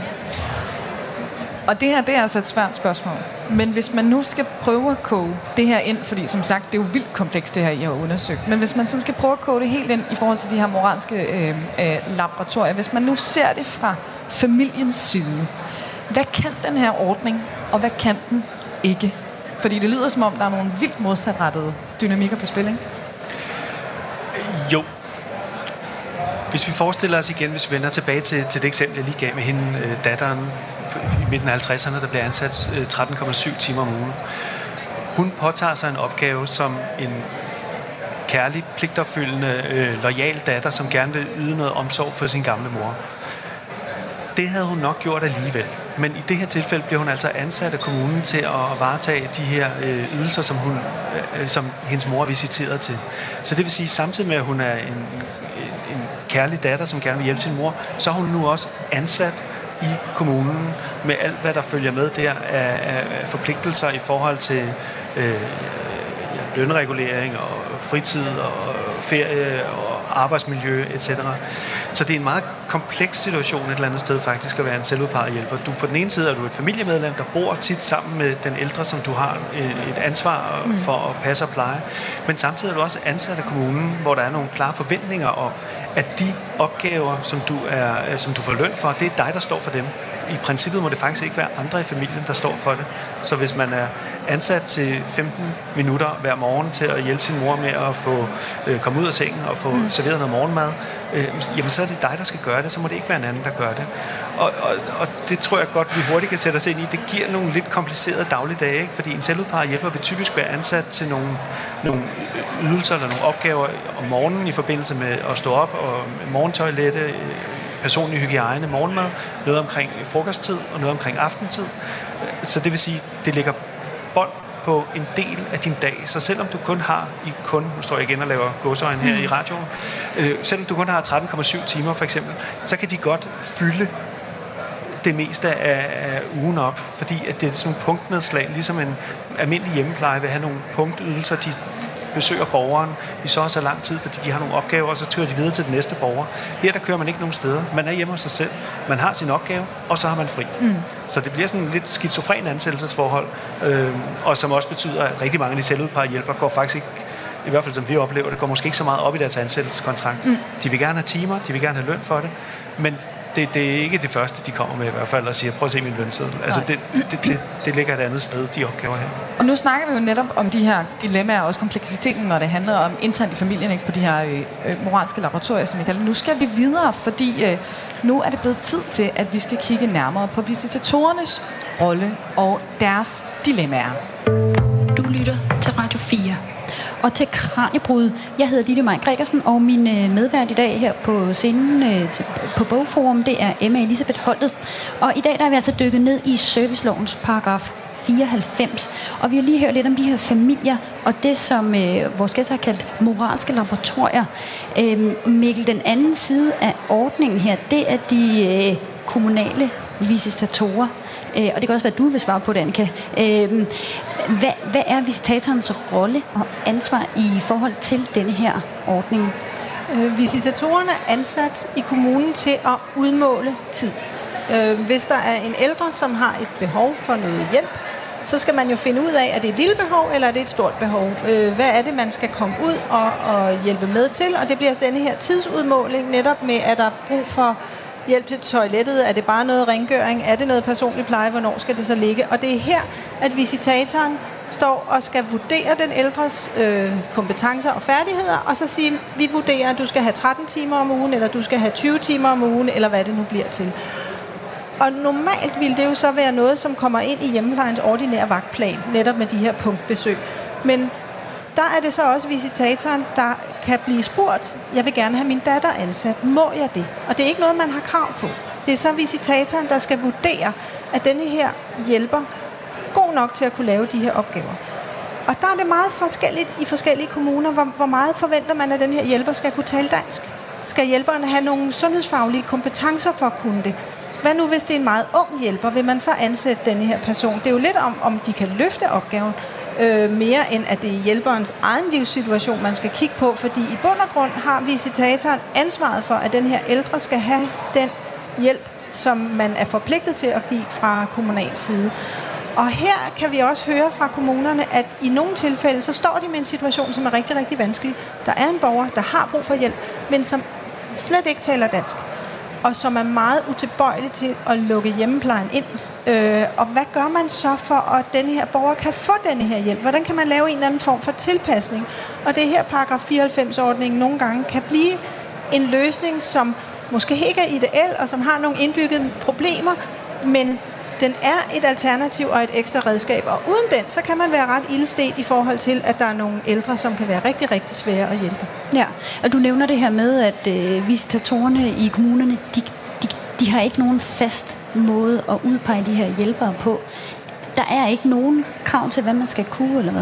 Og det her, det er altså et svært spørgsmål. Men hvis man nu skal prøve at koge det her ind, fordi som sagt, det er jo vildt komplekst det her, I har undersøgt, men hvis man sådan skal prøve at koge det helt ind i forhold til de her moralske øh, øh, laboratorier, hvis man nu ser det fra familiens side, hvad kan den her ordning, og hvad kan den ikke? Fordi det lyder som om, der er nogle vildt modsatrettede dynamikker på spil, ikke? Jo. Hvis vi forestiller os igen, hvis vi vender tilbage til, til det eksempel, jeg lige gav med hende, øh, datteren i midten af halvtredserne, der bliver ansat øh, tretten komma syv timer om ugen. Hun påtager sig en opgave som en kærlig, pligtopfyldende, øh, loyal datter, som gerne vil yde noget omsorg for sin gamle mor. Det havde hun nok gjort alligevel. Men i det her tilfælde bliver hun altså ansat af kommunen til at varetage de her øh, ydelser, som, hun, øh, som hendes mor er visiteret til. Så det vil sige, samtidig med, at hun er en, en, en kærlig datter, som gerne vil hjælpe sin mor, så er hun nu også ansat i kommunen med alt, hvad der følger med der af, af forpligtelser i forhold til øh, lønregulering og fritid og ferie og arbejdsmiljø et cetera. Så det er en meget kompleks situation et eller andet sted faktisk at være en selvudpeget hjælper. Du på den ene side er du et familiemedlem, der bor tit sammen med den ældre, som du har et ansvar for at passe og pleje. Men samtidig er du også ansat af kommunen, hvor der er nogle klare forventninger om, at de opgaver, som du, er, som du får løn for, det er dig, der står for dem. I princippet må det faktisk ikke være andre i familien, der står for det. Så hvis man er ansat til femten minutter hver morgen til at hjælpe sin mor med at få øh, komme ud af sengen og få mm. serveret noget morgenmad, øh, jamen så er det dig, der skal gøre det, så må det ikke være en anden, der gør det. Og, og, og det tror jeg godt, vi hurtigt kan sætte os ind i. Det giver nogle lidt komplicerede dagligdage, ikke? Fordi en selvudpeget hjælper vil typisk være ansat til nogle, nogle ydelser eller nogle opgaver om morgenen i forbindelse med at stå op og morgentoilette, øh, personlig hygiejne, morgenmad, noget omkring frokosttid og noget omkring aftentid. Så det vil sige, det ligger bånd på en del af din dag. Så selvom du kun har, i kun, nu står jeg igen og laver gåseøjne her mm. i radioen, øh, selvom du kun har tretten komma syv timer for eksempel, så kan de godt fylde det meste af, af ugen op, fordi at det er sådan nogle punktnedslag, ligesom en almindelig hjemmepleje vil have nogle punktydelser, de besøger borgeren i så og så lang tid, fordi de har nogle opgaver, og så kører de videre til den næste borger. Her der kører man ikke nogen steder. Man er hjemme hos sig selv. Man har sin opgave, og så har man fri. Mm. Så det bliver sådan en lidt skizofren ansættelsesforhold, øh, og som også betyder, at rigtig mange af de selvudpegede hjælpere går faktisk ikke, i hvert fald som vi oplever det, går måske ikke så meget op i deres ansættelseskontrakt. Mm. De vil gerne have timer, de vil gerne have løn for det, men Det, det er ikke det første, de kommer med i hvert fald, og siger, prøv at se min lønseddel. Altså, det, det, det, det ligger et andet sted, de opgaver her. Og nu snakker vi jo netop om de her dilemmaer, og også kompleksiteten, når det handler om internt i familien, ikke, på de her øh, moralske laboratorier, som vi kalder. Nu skal vi videre, fordi øh, nu er det blevet tid til, at vi skal kigge nærmere på visitatorernes rolle og deres dilemmaer. Du lytter til Radio fire. Og til Kraniebrud. Jeg hedder Ditte Maj Gregersen, og min øh, medvært i dag her på scenen øh, til, på Bogforum, det er Emma Elisabeth Holtet. Og i dag der er vi altså dykket ned i servicelovens paragraf fireoghalvfems. Og vi har lige hørt lidt om de her familier, og det som øh, vores gæster har kaldt moralske laboratorier. Øh, Mikkel, den anden side af ordningen her, det er de øh, kommunale visitatorer. Øh, og det kan også være, at du vil svare på det, Annika. Øh, hvad, hvad er visitatorens rolle og ansvar i forhold til denne her ordning? Øh, visitatorerne er ansat i kommunen til at udmåle tid. Øh, hvis der er en ældre, som har et behov for noget hjælp, så skal man jo finde ud af, er det et lille behov, eller er det et stort behov? Øh, hvad er det, man skal komme ud og, og hjælpe med til? Og det bliver denne her tidsudmåling, netop med, at der er brug for hjælp til toilettet, er det bare noget rengøring, er det noget personlig pleje, hvornår skal det så ligge? Og det er her, at visitatoren står og skal vurdere den ældres øh, kompetencer og færdigheder, og så sige, vi vurderer, at du skal have tretten timer om ugen, eller du skal have tyve timer om ugen, eller hvad det nu bliver til. Og normalt vil det jo så være noget, som kommer ind i hjemmeplejens ordinære vagtplan, netop med de her punktbesøg. Men der er det så også visitatoren, der kan blive spurgt, jeg vil gerne have min datter ansat, må jeg det? Og det er ikke noget, man har krav på. Det er så visitatoren, der skal vurdere, at denne her hjælper god nok til at kunne lave de her opgaver. Og der er det meget forskelligt i forskellige kommuner, hvor, hvor meget forventer man, at den her hjælper skal kunne tale dansk. Skal hjælperne have nogle sundhedsfaglige kompetencer for at kunne det? Hvad nu, hvis det er en meget ung hjælper? Vil man så ansætte denne her person? Det er jo lidt om, om de kan løfte opgaven, øh, mere end at det er hjælperens egen livssituation, man skal kigge på. Fordi i bund og grund har visitatoren ansvaret for, at den her ældre skal have den hjælp, som man er forpligtet til at give fra kommunal side. Og her kan vi også høre fra kommunerne, at i nogle tilfælde, så står de med en situation, som er rigtig, rigtig vanskelig. Der er en borger, der har brug for hjælp, men som slet ikke taler dansk, og som er meget utilbøjelig til at lukke hjemmeplejen ind. Øh, og hvad gør man så for, at denne her borger kan få denne her hjælp? Hvordan kan man lave en eller anden form for tilpasning? Og det her paragraf fireoghalvfems-ordningen nogle gange kan blive en løsning, som måske ikke er ideel, og som har nogle indbyggede problemer, men den er et alternativ og et ekstra redskab. Og uden den, så kan man være ret ildstedt i forhold til, at der er nogle ældre, som kan være rigtig, rigtig svære at hjælpe. Ja, og du nævner det her med, at øh, visitatorerne i kommunerne, de, de, de har ikke nogen fast måde at udpege de her hjælpere på. Der er ikke nogen krav til, hvad man skal kunne, eller hvad?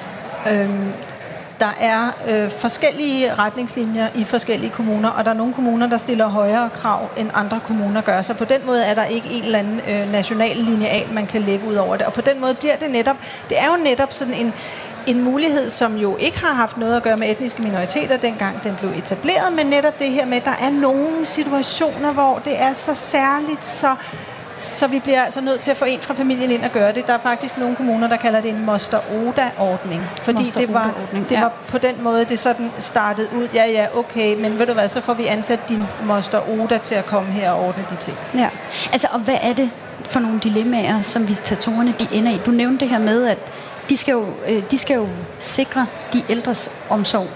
Øhm, der er øh, forskellige retningslinjer i forskellige kommuner, og der er nogle kommuner, der stiller højere krav, end andre kommuner gør. Så på den måde er der ikke en eller anden øh, national lineal, man kan lægge ud over det. Og på den måde bliver det netop, det er jo netop sådan en, en mulighed, som jo ikke har haft noget at gøre med etniske minoriteter, dengang den blev etableret, men netop det her med, at der er nogle situationer, hvor det er så særligt, så Så vi bliver altså nødt til at få en fra familien ind og gøre det. Der er faktisk nogle kommuner, der kalder det en moster-oda-ordning. Fordi det var, det var på den måde, det sådan startede ud. Ja, ja, okay, men ved du hvad, så får vi ansat din moster-oda til at komme her og ordne de ting. Ja, altså og hvad er det for nogle dilemmaer, som visitatorerne de ender i? Du nævnte det her med, at de skal jo, de skal jo sikre de ældres omsorg.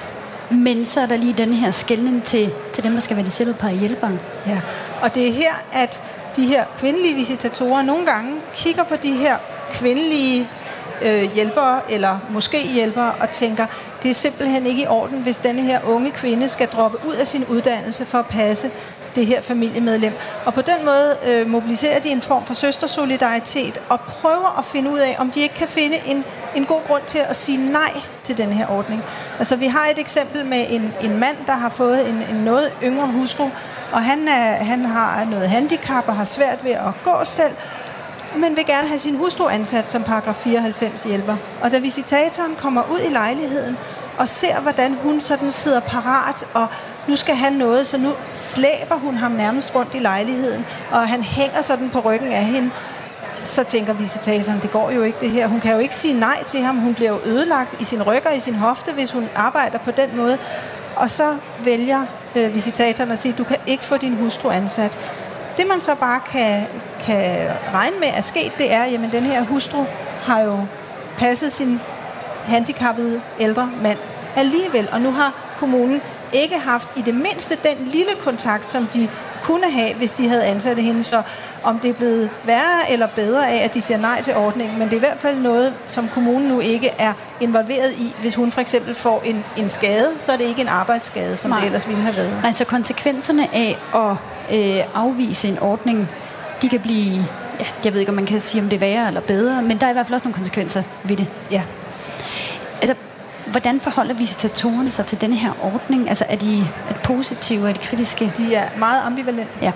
Men så er der lige den her skelnen til, til dem, der skal være de selvudpegede hjælpere. Ja, og det er her, at de her kvindelige visitatorer nogle gange kigger på de her kvindelige øh, hjælpere, eller måske hjælpere, og tænker, det er simpelthen ikke i orden, hvis denne her unge kvinde skal droppe ud af sin uddannelse for at passe det her familiemedlem. Og på den måde øh, mobiliserer de en form for søstersolidaritet og prøver at finde ud af, om de ikke kan finde en, en god grund til at sige nej til den her ordning. Altså vi har et eksempel med en, en mand, der har fået en, en noget yngre hustru, og han, er, han har noget handicap og har svært ved at gå selv, men vil gerne have sin hustru ansat som paragraf fireoghalvfems hjælper. Og da visitatoren kommer ud i lejligheden og ser, hvordan hun sådan sidder parat, og nu skal han noget, så nu slæber hun ham nærmest rundt i lejligheden, og han hænger sådan på ryggen af hende, så tænker visitatoren, det går jo ikke det her. Hun kan jo ikke sige nej til ham. Hun bliver jo ødelagt i sin ryg og i sin hofte, hvis hun arbejder på den måde. Og så vælger øh, visitatoren at sige, du kan ikke få din hustru ansat. Det man så bare kan, kan regne med at ske, det er, jamen den her hustru har jo passet sin handicappede ældre mand alligevel, og nu har kommunen ikke haft i det mindste den lille kontakt, som de kunne have, hvis de havde ansat hende. Så om det er blevet værre eller bedre af, at de siger nej til ordningen, men det er i hvert fald noget, som kommunen nu ikke er involveret i. Hvis hun for eksempel får en, en skade, så er det ikke en arbejdsskade, som nej. Det ellers ville have været. Altså konsekvenserne af at øh, afvise en ordning, de kan blive, ja, jeg ved ikke, om man kan sige, om det er værre eller bedre, men der er i hvert fald også nogle konsekvenser ved det. Ja. Altså, hvordan forholder visitatorerne sig til denne her ordning? Altså, er de, er de positive, er de kritiske? De er meget ambivalente. Ja.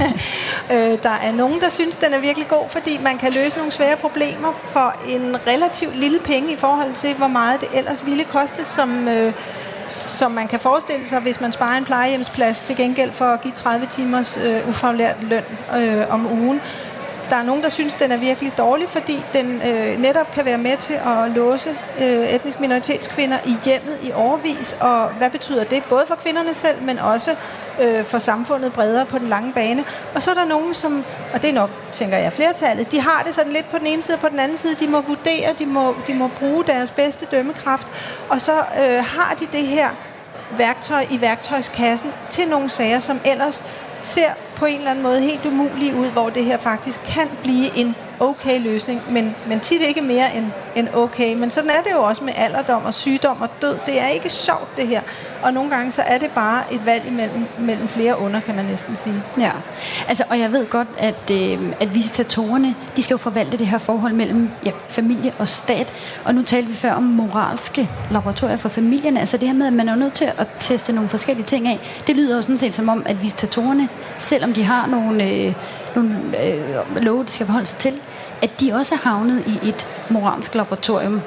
øh, der er nogen, der synes, den er virkelig god, fordi man kan løse nogle svære problemer for en relativt lille penge i forhold til, hvor meget det ellers ville koste, som, øh, som man kan forestille sig, hvis man sparer en plejehjemsplads til gengæld for at give tredive timers øh, ufaglært løn øh, om ugen. Der er nogen, der synes, den er virkelig dårlig, fordi den øh, netop kan være med til at låse øh, etnisk minoritetskvinder i hjemmet i årevis. Og hvad betyder det? Både for kvinderne selv, men også øh, for samfundet bredere på den lange bane. Og så er der nogen, som, og det er nok, tænker jeg, flertallet, de har det sådan lidt på den ene side og på den anden side. De må vurdere, de må, de må bruge deres bedste dømmekraft. Og så øh, har de det her værktøj i værktøjskassen til nogle sager, som ellers ser på en eller anden måde helt umulig ud, hvor det her faktisk kan blive en okay løsning, men, men tit ikke mere end, end okay. Men sådan er det jo også med alderdom og sygdom og død. Det er ikke sjovt, det her. og nogle gange så er det bare et valg imellem mellem flere under, kan man næsten sige. Ja, altså, og jeg ved godt, at, øh, at visitatorerne, de skal jo forvalte det her forhold mellem ja, familie og stat, og nu talte vi før om moralske laboratorier for familierne, altså det her med, at man er nødt til at teste nogle forskellige ting af, det lyder jo sådan set som om, at visitatorerne, selvom de har nogle, øh, nogle øh, love, de skal forholde sig til, at de også er havnet i et moralsk laboratorium.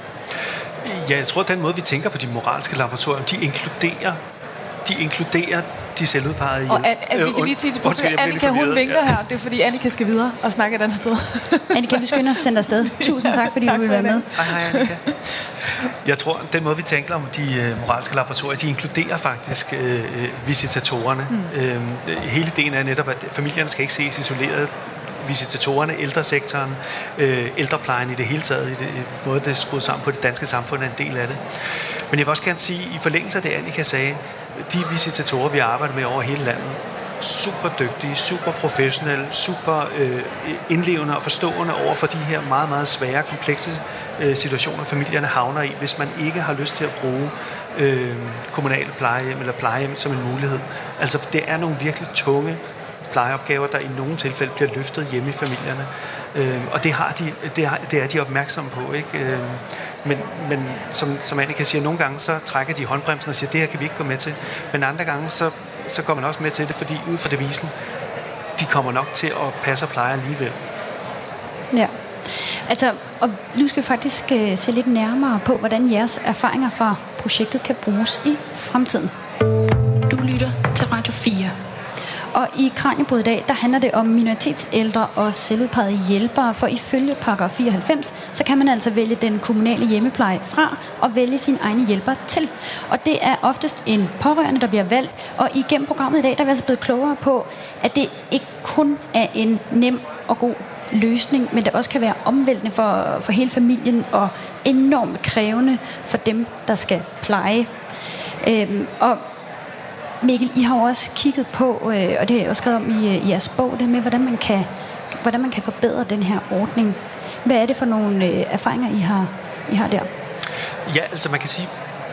Ja, jeg tror, at den måde, vi tænker på de moralske laboratorier, de inkluderer, de inkluderer de selvudpegede. Og at, at vi kan lige sige til publikum, Annika, hun vinker ja. her. Det er fordi, Annika skal videre og snakke et andet sted. Annika, vi skynder os sende dig afsted. Tusind tak, fordi tak du ville være med. Hej, hej, Annika. Jeg tror, at den måde, vi tænker om de uh, moralske laboratorier, de inkluderer faktisk uh, visitatorerne. Mm. Uh, hele ideen er netop, at familierne skal ikke ses isoleret. Visitatorerne, ældresektoren, øh, ældreplejen i det hele taget, i det måde, det er skruet sammen på det danske samfund, er en del af det. Men jeg vil også gerne sige, i forlængelse af det, Annika sagde, de visitatorer, vi arbejder med over hele landet, super dygtige, super professionelle, super øh, indlevende og forstående over for de her meget, meget svære, komplekse øh, situationer, familierne havner i, hvis man ikke har lyst til at bruge øh, kommunale plejehjem eller plejehjem som en mulighed. Altså, det er nogle virkelig tunge plejeopgaver, der i nogle tilfælde bliver løftet hjemme i familierne. Øh, og det, har de, det, har, det er de opmærksomme på. Ikke? Øh, men men som, som Annika siger, nogle gange så trækker de håndbremsen og siger, det her kan vi ikke gå med til. Men andre gange så, så går man også med til det, fordi ud fra devisen, de kommer nok til at passe og pleje alligevel. Ja. Altså, og nu skal vi faktisk uh, se lidt nærmere på, hvordan jeres erfaringer fra projektet kan bruges i fremtiden. Du lytter til Radio fire. Og i Kraniebrud i dag, der handler det om minoritetsældre og selvudpegede hjælpere, for ifølge paragraf fireoghalvfems, så kan man altså vælge den kommunale hjemmepleje fra og vælge sin egne hjælper til. Og det er oftest en pårørende, der bliver valgt, og igennem programmet i dag, der er vi altså blevet klogere på, at det ikke kun er en nem og god løsning, men det også kan være omvæltende for, for hele familien og enormt krævende for dem, der skal pleje. Øhm, og Mikkel, I har også kigget på, øh, og det har jeg også skrevet om i, i jeres bog, det med, hvordan man, kan, hvordan man kan forbedre den her ordning. Hvad er det for nogle øh, erfaringer, I har, I har der? Ja, altså man kan sige,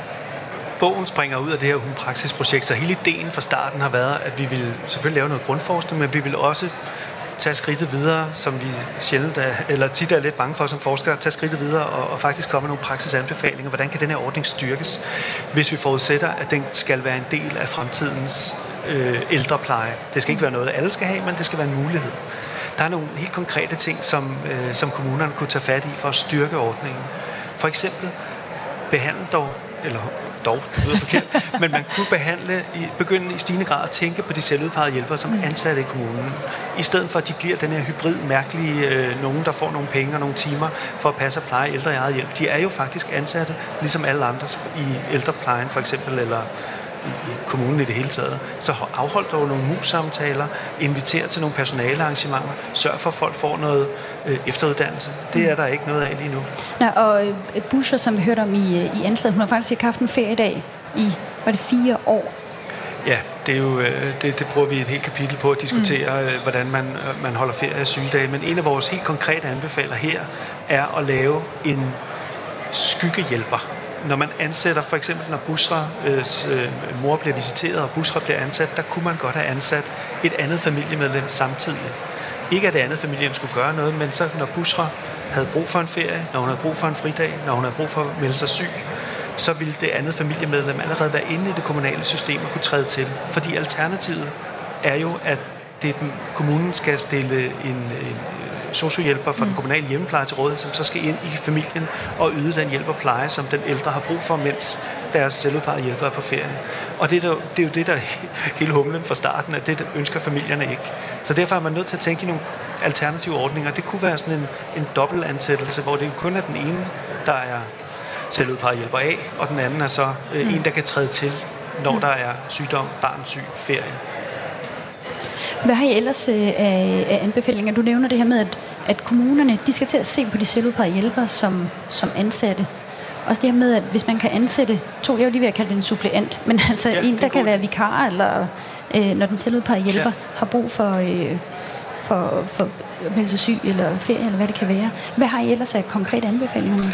bogen springer ud af det her Hun-Praksis-projekt, så hele ideen fra starten har været, at vi vil selvfølgelig lave noget grundforskning, men vi vil også tage skridtet videre, som vi sjældent er, eller tit er lidt bange for som forskere, tage skridtet videre og, og faktisk komme med nogle praksisanbefalinger. Hvordan kan den her ordning styrkes, hvis vi forudsætter, at den skal være en del af fremtidens øh, ældrepleje. Det skal ikke være noget, alle skal have, men det skal være en mulighed. Der er nogle helt konkrete ting, som, øh, som kommunerne kunne tage fat i for at styrke ordningen. For eksempel behandle dog, eller dog, det lyder forkert, men man kunne behandle, i, begynde i stigende grad at tænke på de selvudpegede hjælpere som ansatte i kommunen. I stedet for, at de bliver den her hybrid, mærkelige, øh, nogen, der får nogle penge og nogle timer for at passe og pleje ældre i eget hjem. De er jo faktisk ansatte, ligesom alle andre i ældreplejen for eksempel, eller i kommunen i det hele taget. Så afhold dog nogle mus-samtaler, inviter til nogle personalearrangementer, sørg for, at folk får noget øh, efteruddannelse. Det er der ikke noget af lige nu. Nå, og øh, Buscher, som vi hørte om i, i anslaget, hun har faktisk ikke haft en ferie i dag i, var det fire år? Ja, det, er jo, det, det bruger vi et helt kapitel på at diskutere, mm. hvordan man, man holder ferie af sygedage. Men en af vores helt konkrete anbefaler her er at lave en skyggehjælper. Når man ansætter, for eksempel når Busra øh, mor bliver visiteret og Busra bliver ansat, der kunne man godt have ansat et andet familiemedlem samtidig. Ikke at det andet familiemedlem skulle gøre noget, men så når Busra havde brug for en ferie, når hun havde brug for en fridag, når hun havde brug for at melde sig syg, så ville det andet familiemedlem allerede være inde i det kommunale system og kunne træde til. Fordi alternativet er jo, at det den, kommunen skal stille en, en sociohjælper fra den kommunale hjemmepleje til rådighed, som så skal ind i familien og yde den hjælp og pleje, som den ældre har brug for, mens deres selvudpegede hjælper er på ferie. Og det er, der, det er jo det, der er hele humlen fra starten, at det ønsker familierne ikke. Så derfor er man nødt til at tænke i nogle alternative ordninger. Det kunne være sådan en, en dobbeltansættelse, hvor det kun er den ene, der er selvudpeget hjælper af, og den anden er så øh, mm. en, der kan træde til, når mm. der er sygdom, barnsyg, ferie. Hvad har I ellers øh, af, af anbefalinger? Du nævner det her med, at, at kommunerne de skal til at se på de selvudpegede hjælpere som, som ansatte. Også det her med, at hvis man kan ansætte to, jeg vil lige ved at kalde det en suppleant, men altså ja, en, der kan være vikar, eller øh, når den selvudpegede hjælper ja. har brug for, øh, for, for at melde sig syg, eller ferie, eller hvad det kan være. Hvad har I ellers af konkrete anbefalinger med det?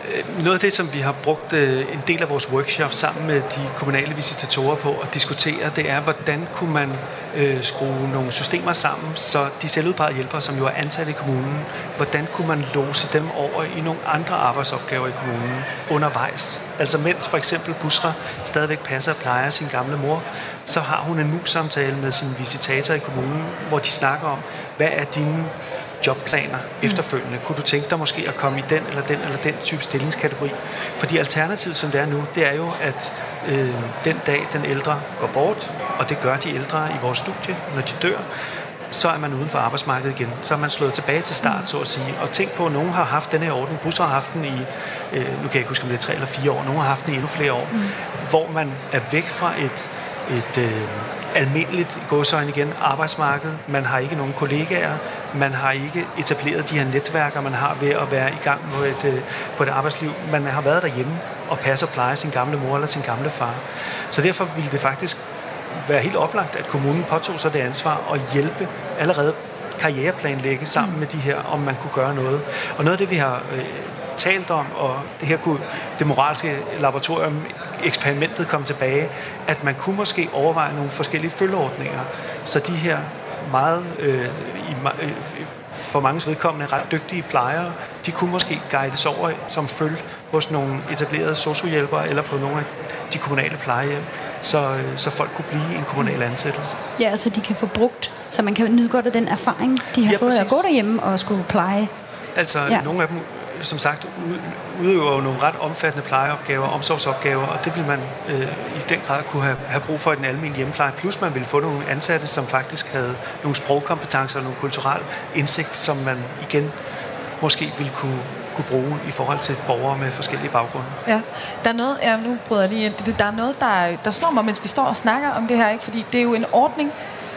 Noget af det, som vi har brugt en del af vores workshop sammen med de kommunale visitatorer på at diskutere, det er, hvordan kunne man øh, skrue nogle systemer sammen, så de selvudpegede hjælpere, som jo er ansat i kommunen, hvordan kunne man låse dem over i nogle andre arbejdsopgaver i kommunen undervejs. Altså mens for eksempel Bushra stadigvæk passer og plejer sin gamle mor, så har hun en mus-samtale med sin visitator i kommunen, hvor de snakker om, hvad er dine jobplaner efterfølgende. Kunne du tænke dig måske at komme i den eller den eller den type stillingskategori? Fordi alternativet, som det er nu, det er jo, at øh, den dag, den ældre går bort, og det gør de ældre i vores studie, når de dør, så er man uden for arbejdsmarkedet igen. Så er man slået tilbage til start, mm. så at sige. Og tænk på, at nogen har haft den her ordning. Bushra har haft den i, øh, nu kan jeg ikke huske, om det er tre eller fire år. Nogen har haft den i endnu flere år. Mm. Hvor man er væk fra et, et øh, almindeligt, gåseøjne igen, arbejdsmarked. Man har ikke nogen kollegaer. Man har ikke etableret de her netværker, man har ved at være i gang på et, øh, på et arbejdsliv. Man har været derhjemme og passer og plejer sin gamle mor eller sin gamle far. Så derfor ville det faktisk være helt oplagt, at kommunen påtog sig det ansvar og hjælpe allerede karriereplanlægge sammen mm. med de her, om man kunne gøre noget. Og noget af det, vi har øh, talt om, og det her kunne det moralske laboratorium eksperimentet komme tilbage, at man kunne måske overveje nogle forskellige følgeordninger, så de her meget øh, i, øh, for manges vedkommende ret dygtige plejere, de kunne måske guides over som følge hos nogle etablerede sociohjælpere eller på nogle af de kommunale plejehjem, så, så folk kunne blive en kommunal ansættelse. Ja, så de kan få brugt, så man kan nyde godt af den erfaring, de har ja, fået præcis. At gå derhjemme og skulle pleje. Altså, ja. Nogle af dem, som sagt, udøver jo nogle ret omfattende plejeopgaver, omsorgsopgaver, og det vil man øh, i den grad kunne have, have brug for i den almindelige hjemmepleje. Plus man ville få nogle ansatte, som faktisk havde nogle sprogkompetencer og nogle kulturel indsigt, som man igen måske ville kunne kunne bruge i forhold til borgere med forskellige baggrunde. Ja, der er noget, ja, nu bryder jeg lige ind, der er noget, der, der slår mig, mens vi står og snakker om det her, ikke? Fordi det er jo en ordning,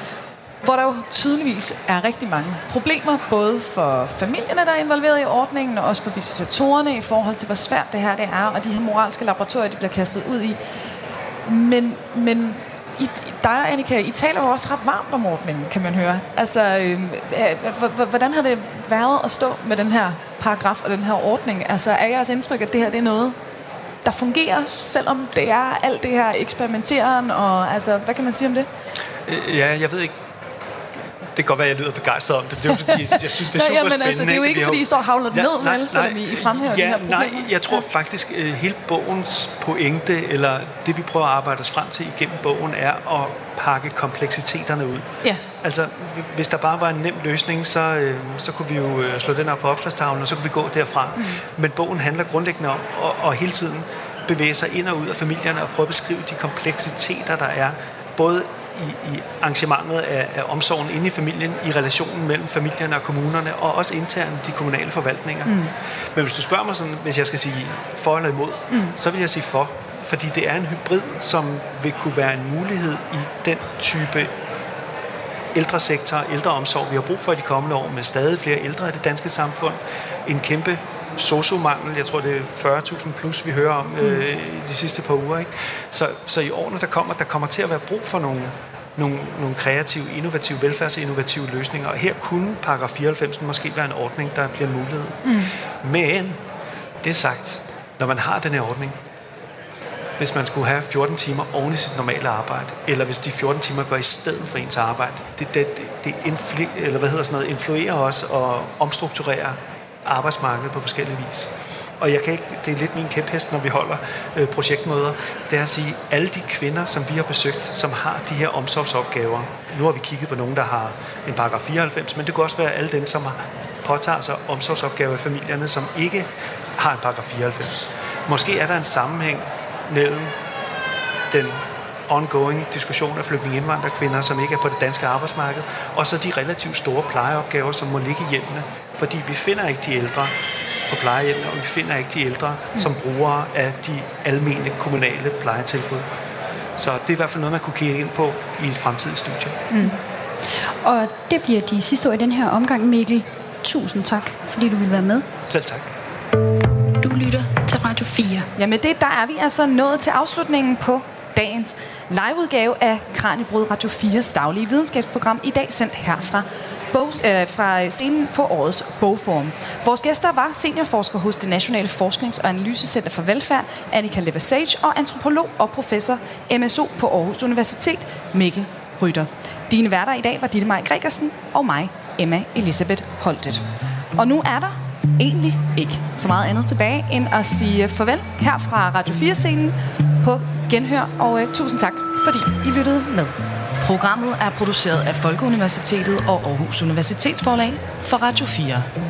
hvor der jo tydeligvis er rigtig mange problemer, både for familierne, der er involveret i ordningen, og også for visitatorerne i forhold til, hvor svært det her det er, og de her moralske laboratorier, de bliver kastet ud i. Men, men I, dig og Annika, I taler jo også ret varmt om ordningen, kan man høre. Altså, øh, hvordan har det været at stå med den her paragraf og den her ordning? Altså, er jeres indtryk, at det her det er noget, der fungerer, selvom det er alt det her eksperimenteren, og altså, hvad kan man sige om det? Ja, jeg ved ikke. Det kan godt være, at jeg lyder begejstret om det. Det er jo fordi, jeg synes, det er super nej, ja, men spændende. Altså, det er jo ikke, fordi I står og havler ja, ned, nej, vel, selvom I fremhæver ja, de her problemer. Nej, jeg tror ja. faktisk, at hele bogens pointe, eller det, vi prøver at arbejde os frem til igennem bogen, er at pakke kompleksiteterne ud. Ja. Altså, hvis der bare var en nem løsning, så, så kunne vi jo slå den op på opslagstavlen, og så kunne vi gå derfra. Mm. Men bogen handler grundlæggende om at, at hele tiden bevæge sig ind og ud af familierne og prøve at beskrive de kompleksiteter, der er, både i, i arrangementet af, af omsorgen inde i familien, i relationen mellem familierne og kommunerne, og også internt de kommunale forvaltninger. Mm. Men hvis du spørger mig sådan, hvis jeg skal sige for eller imod, mm. så vil jeg sige for. Fordi det er en hybrid, som vil kunne være en mulighed i den type ældresektor, ældreomsorg, vi har brug for i de kommende år, med stadig flere ældre i det danske samfund. En kæmpe sosu-mangel, jeg tror det er fyrre tusind plus, vi hører om øh, de sidste par uger. Ikke? Så, så i årene, der kommer, der kommer til at være brug for nogle, nogle, nogle kreative, innovative, velfærdsinnovative løsninger, og her kunne paragraf fireoghalvfems måske være en ordning, der bliver en mulighed. Mm. Men, det er sagt, når man har den her ordning, hvis man skulle have fjorten timer oven i sit normale arbejde, eller hvis de fjorten timer går i stedet for ens arbejde, det, det, det, det influ- eller hvad hedder sådan noget, influerer også og omstrukturerer arbejdsmarkedet på forskellige vis. Og jeg kan ikke, det er lidt min kæphest, når vi holder øh, projektmøder, det er at sige, alle de kvinder, som vi har besøgt, som har de her omsorgsopgaver, nu har vi kigget på nogen, der har en paragraf fireoghalvfems, men det kan også være alle dem, som har påtager sig omsorgsopgaver i familierne, som ikke har en paragraf fireoghalvfems. Måske er der en sammenhæng mellem den ongoing diskussion af flygtninge-indvandrerkvinder, som ikke er på det danske arbejdsmarked, og så de relativt store plejeopgaver, som må ligge i hjemmene. Fordi vi finder ikke de ældre på plejehjemmene, og vi finder ikke de ældre mm. som brugere af de almene kommunale plejetilbud. Så det er i hvert fald noget, man kunne kigge ind på i et fremtidigt studie. Mm. Og det bliver de sidste ord i den her omgang, Mikkel. Tusind tak, fordi du vil være med. Selv tak. Du lytter til Radio fire. Ja, med det der er vi altså nået til afslutningen på dagens liveudgave af Kraniebrud Radio fires daglige videnskabsprogram, i dag sendt her fra bogs, øh, fra scenen på årets bogforum. Vores gæster var seniorforsker hos det Nationale Forsknings- og Analysecenter for Velfærd, Annika Leversage, og antropolog og professor M S O på Aarhus Universitet, Mikkel Rytter. Dine værter i dag var Ditte Maj Gregersen og mig, Emma Elisabeth Holtet. Og nu er der egentlig ikke så meget andet tilbage end at sige farvel her fra Radio fire-scenen på genhør, og uh, tusind tak, fordi I lyttede med. Programmet er produceret af Folkeuniversitetet og Aarhus Universitetsforlag for Radio fire.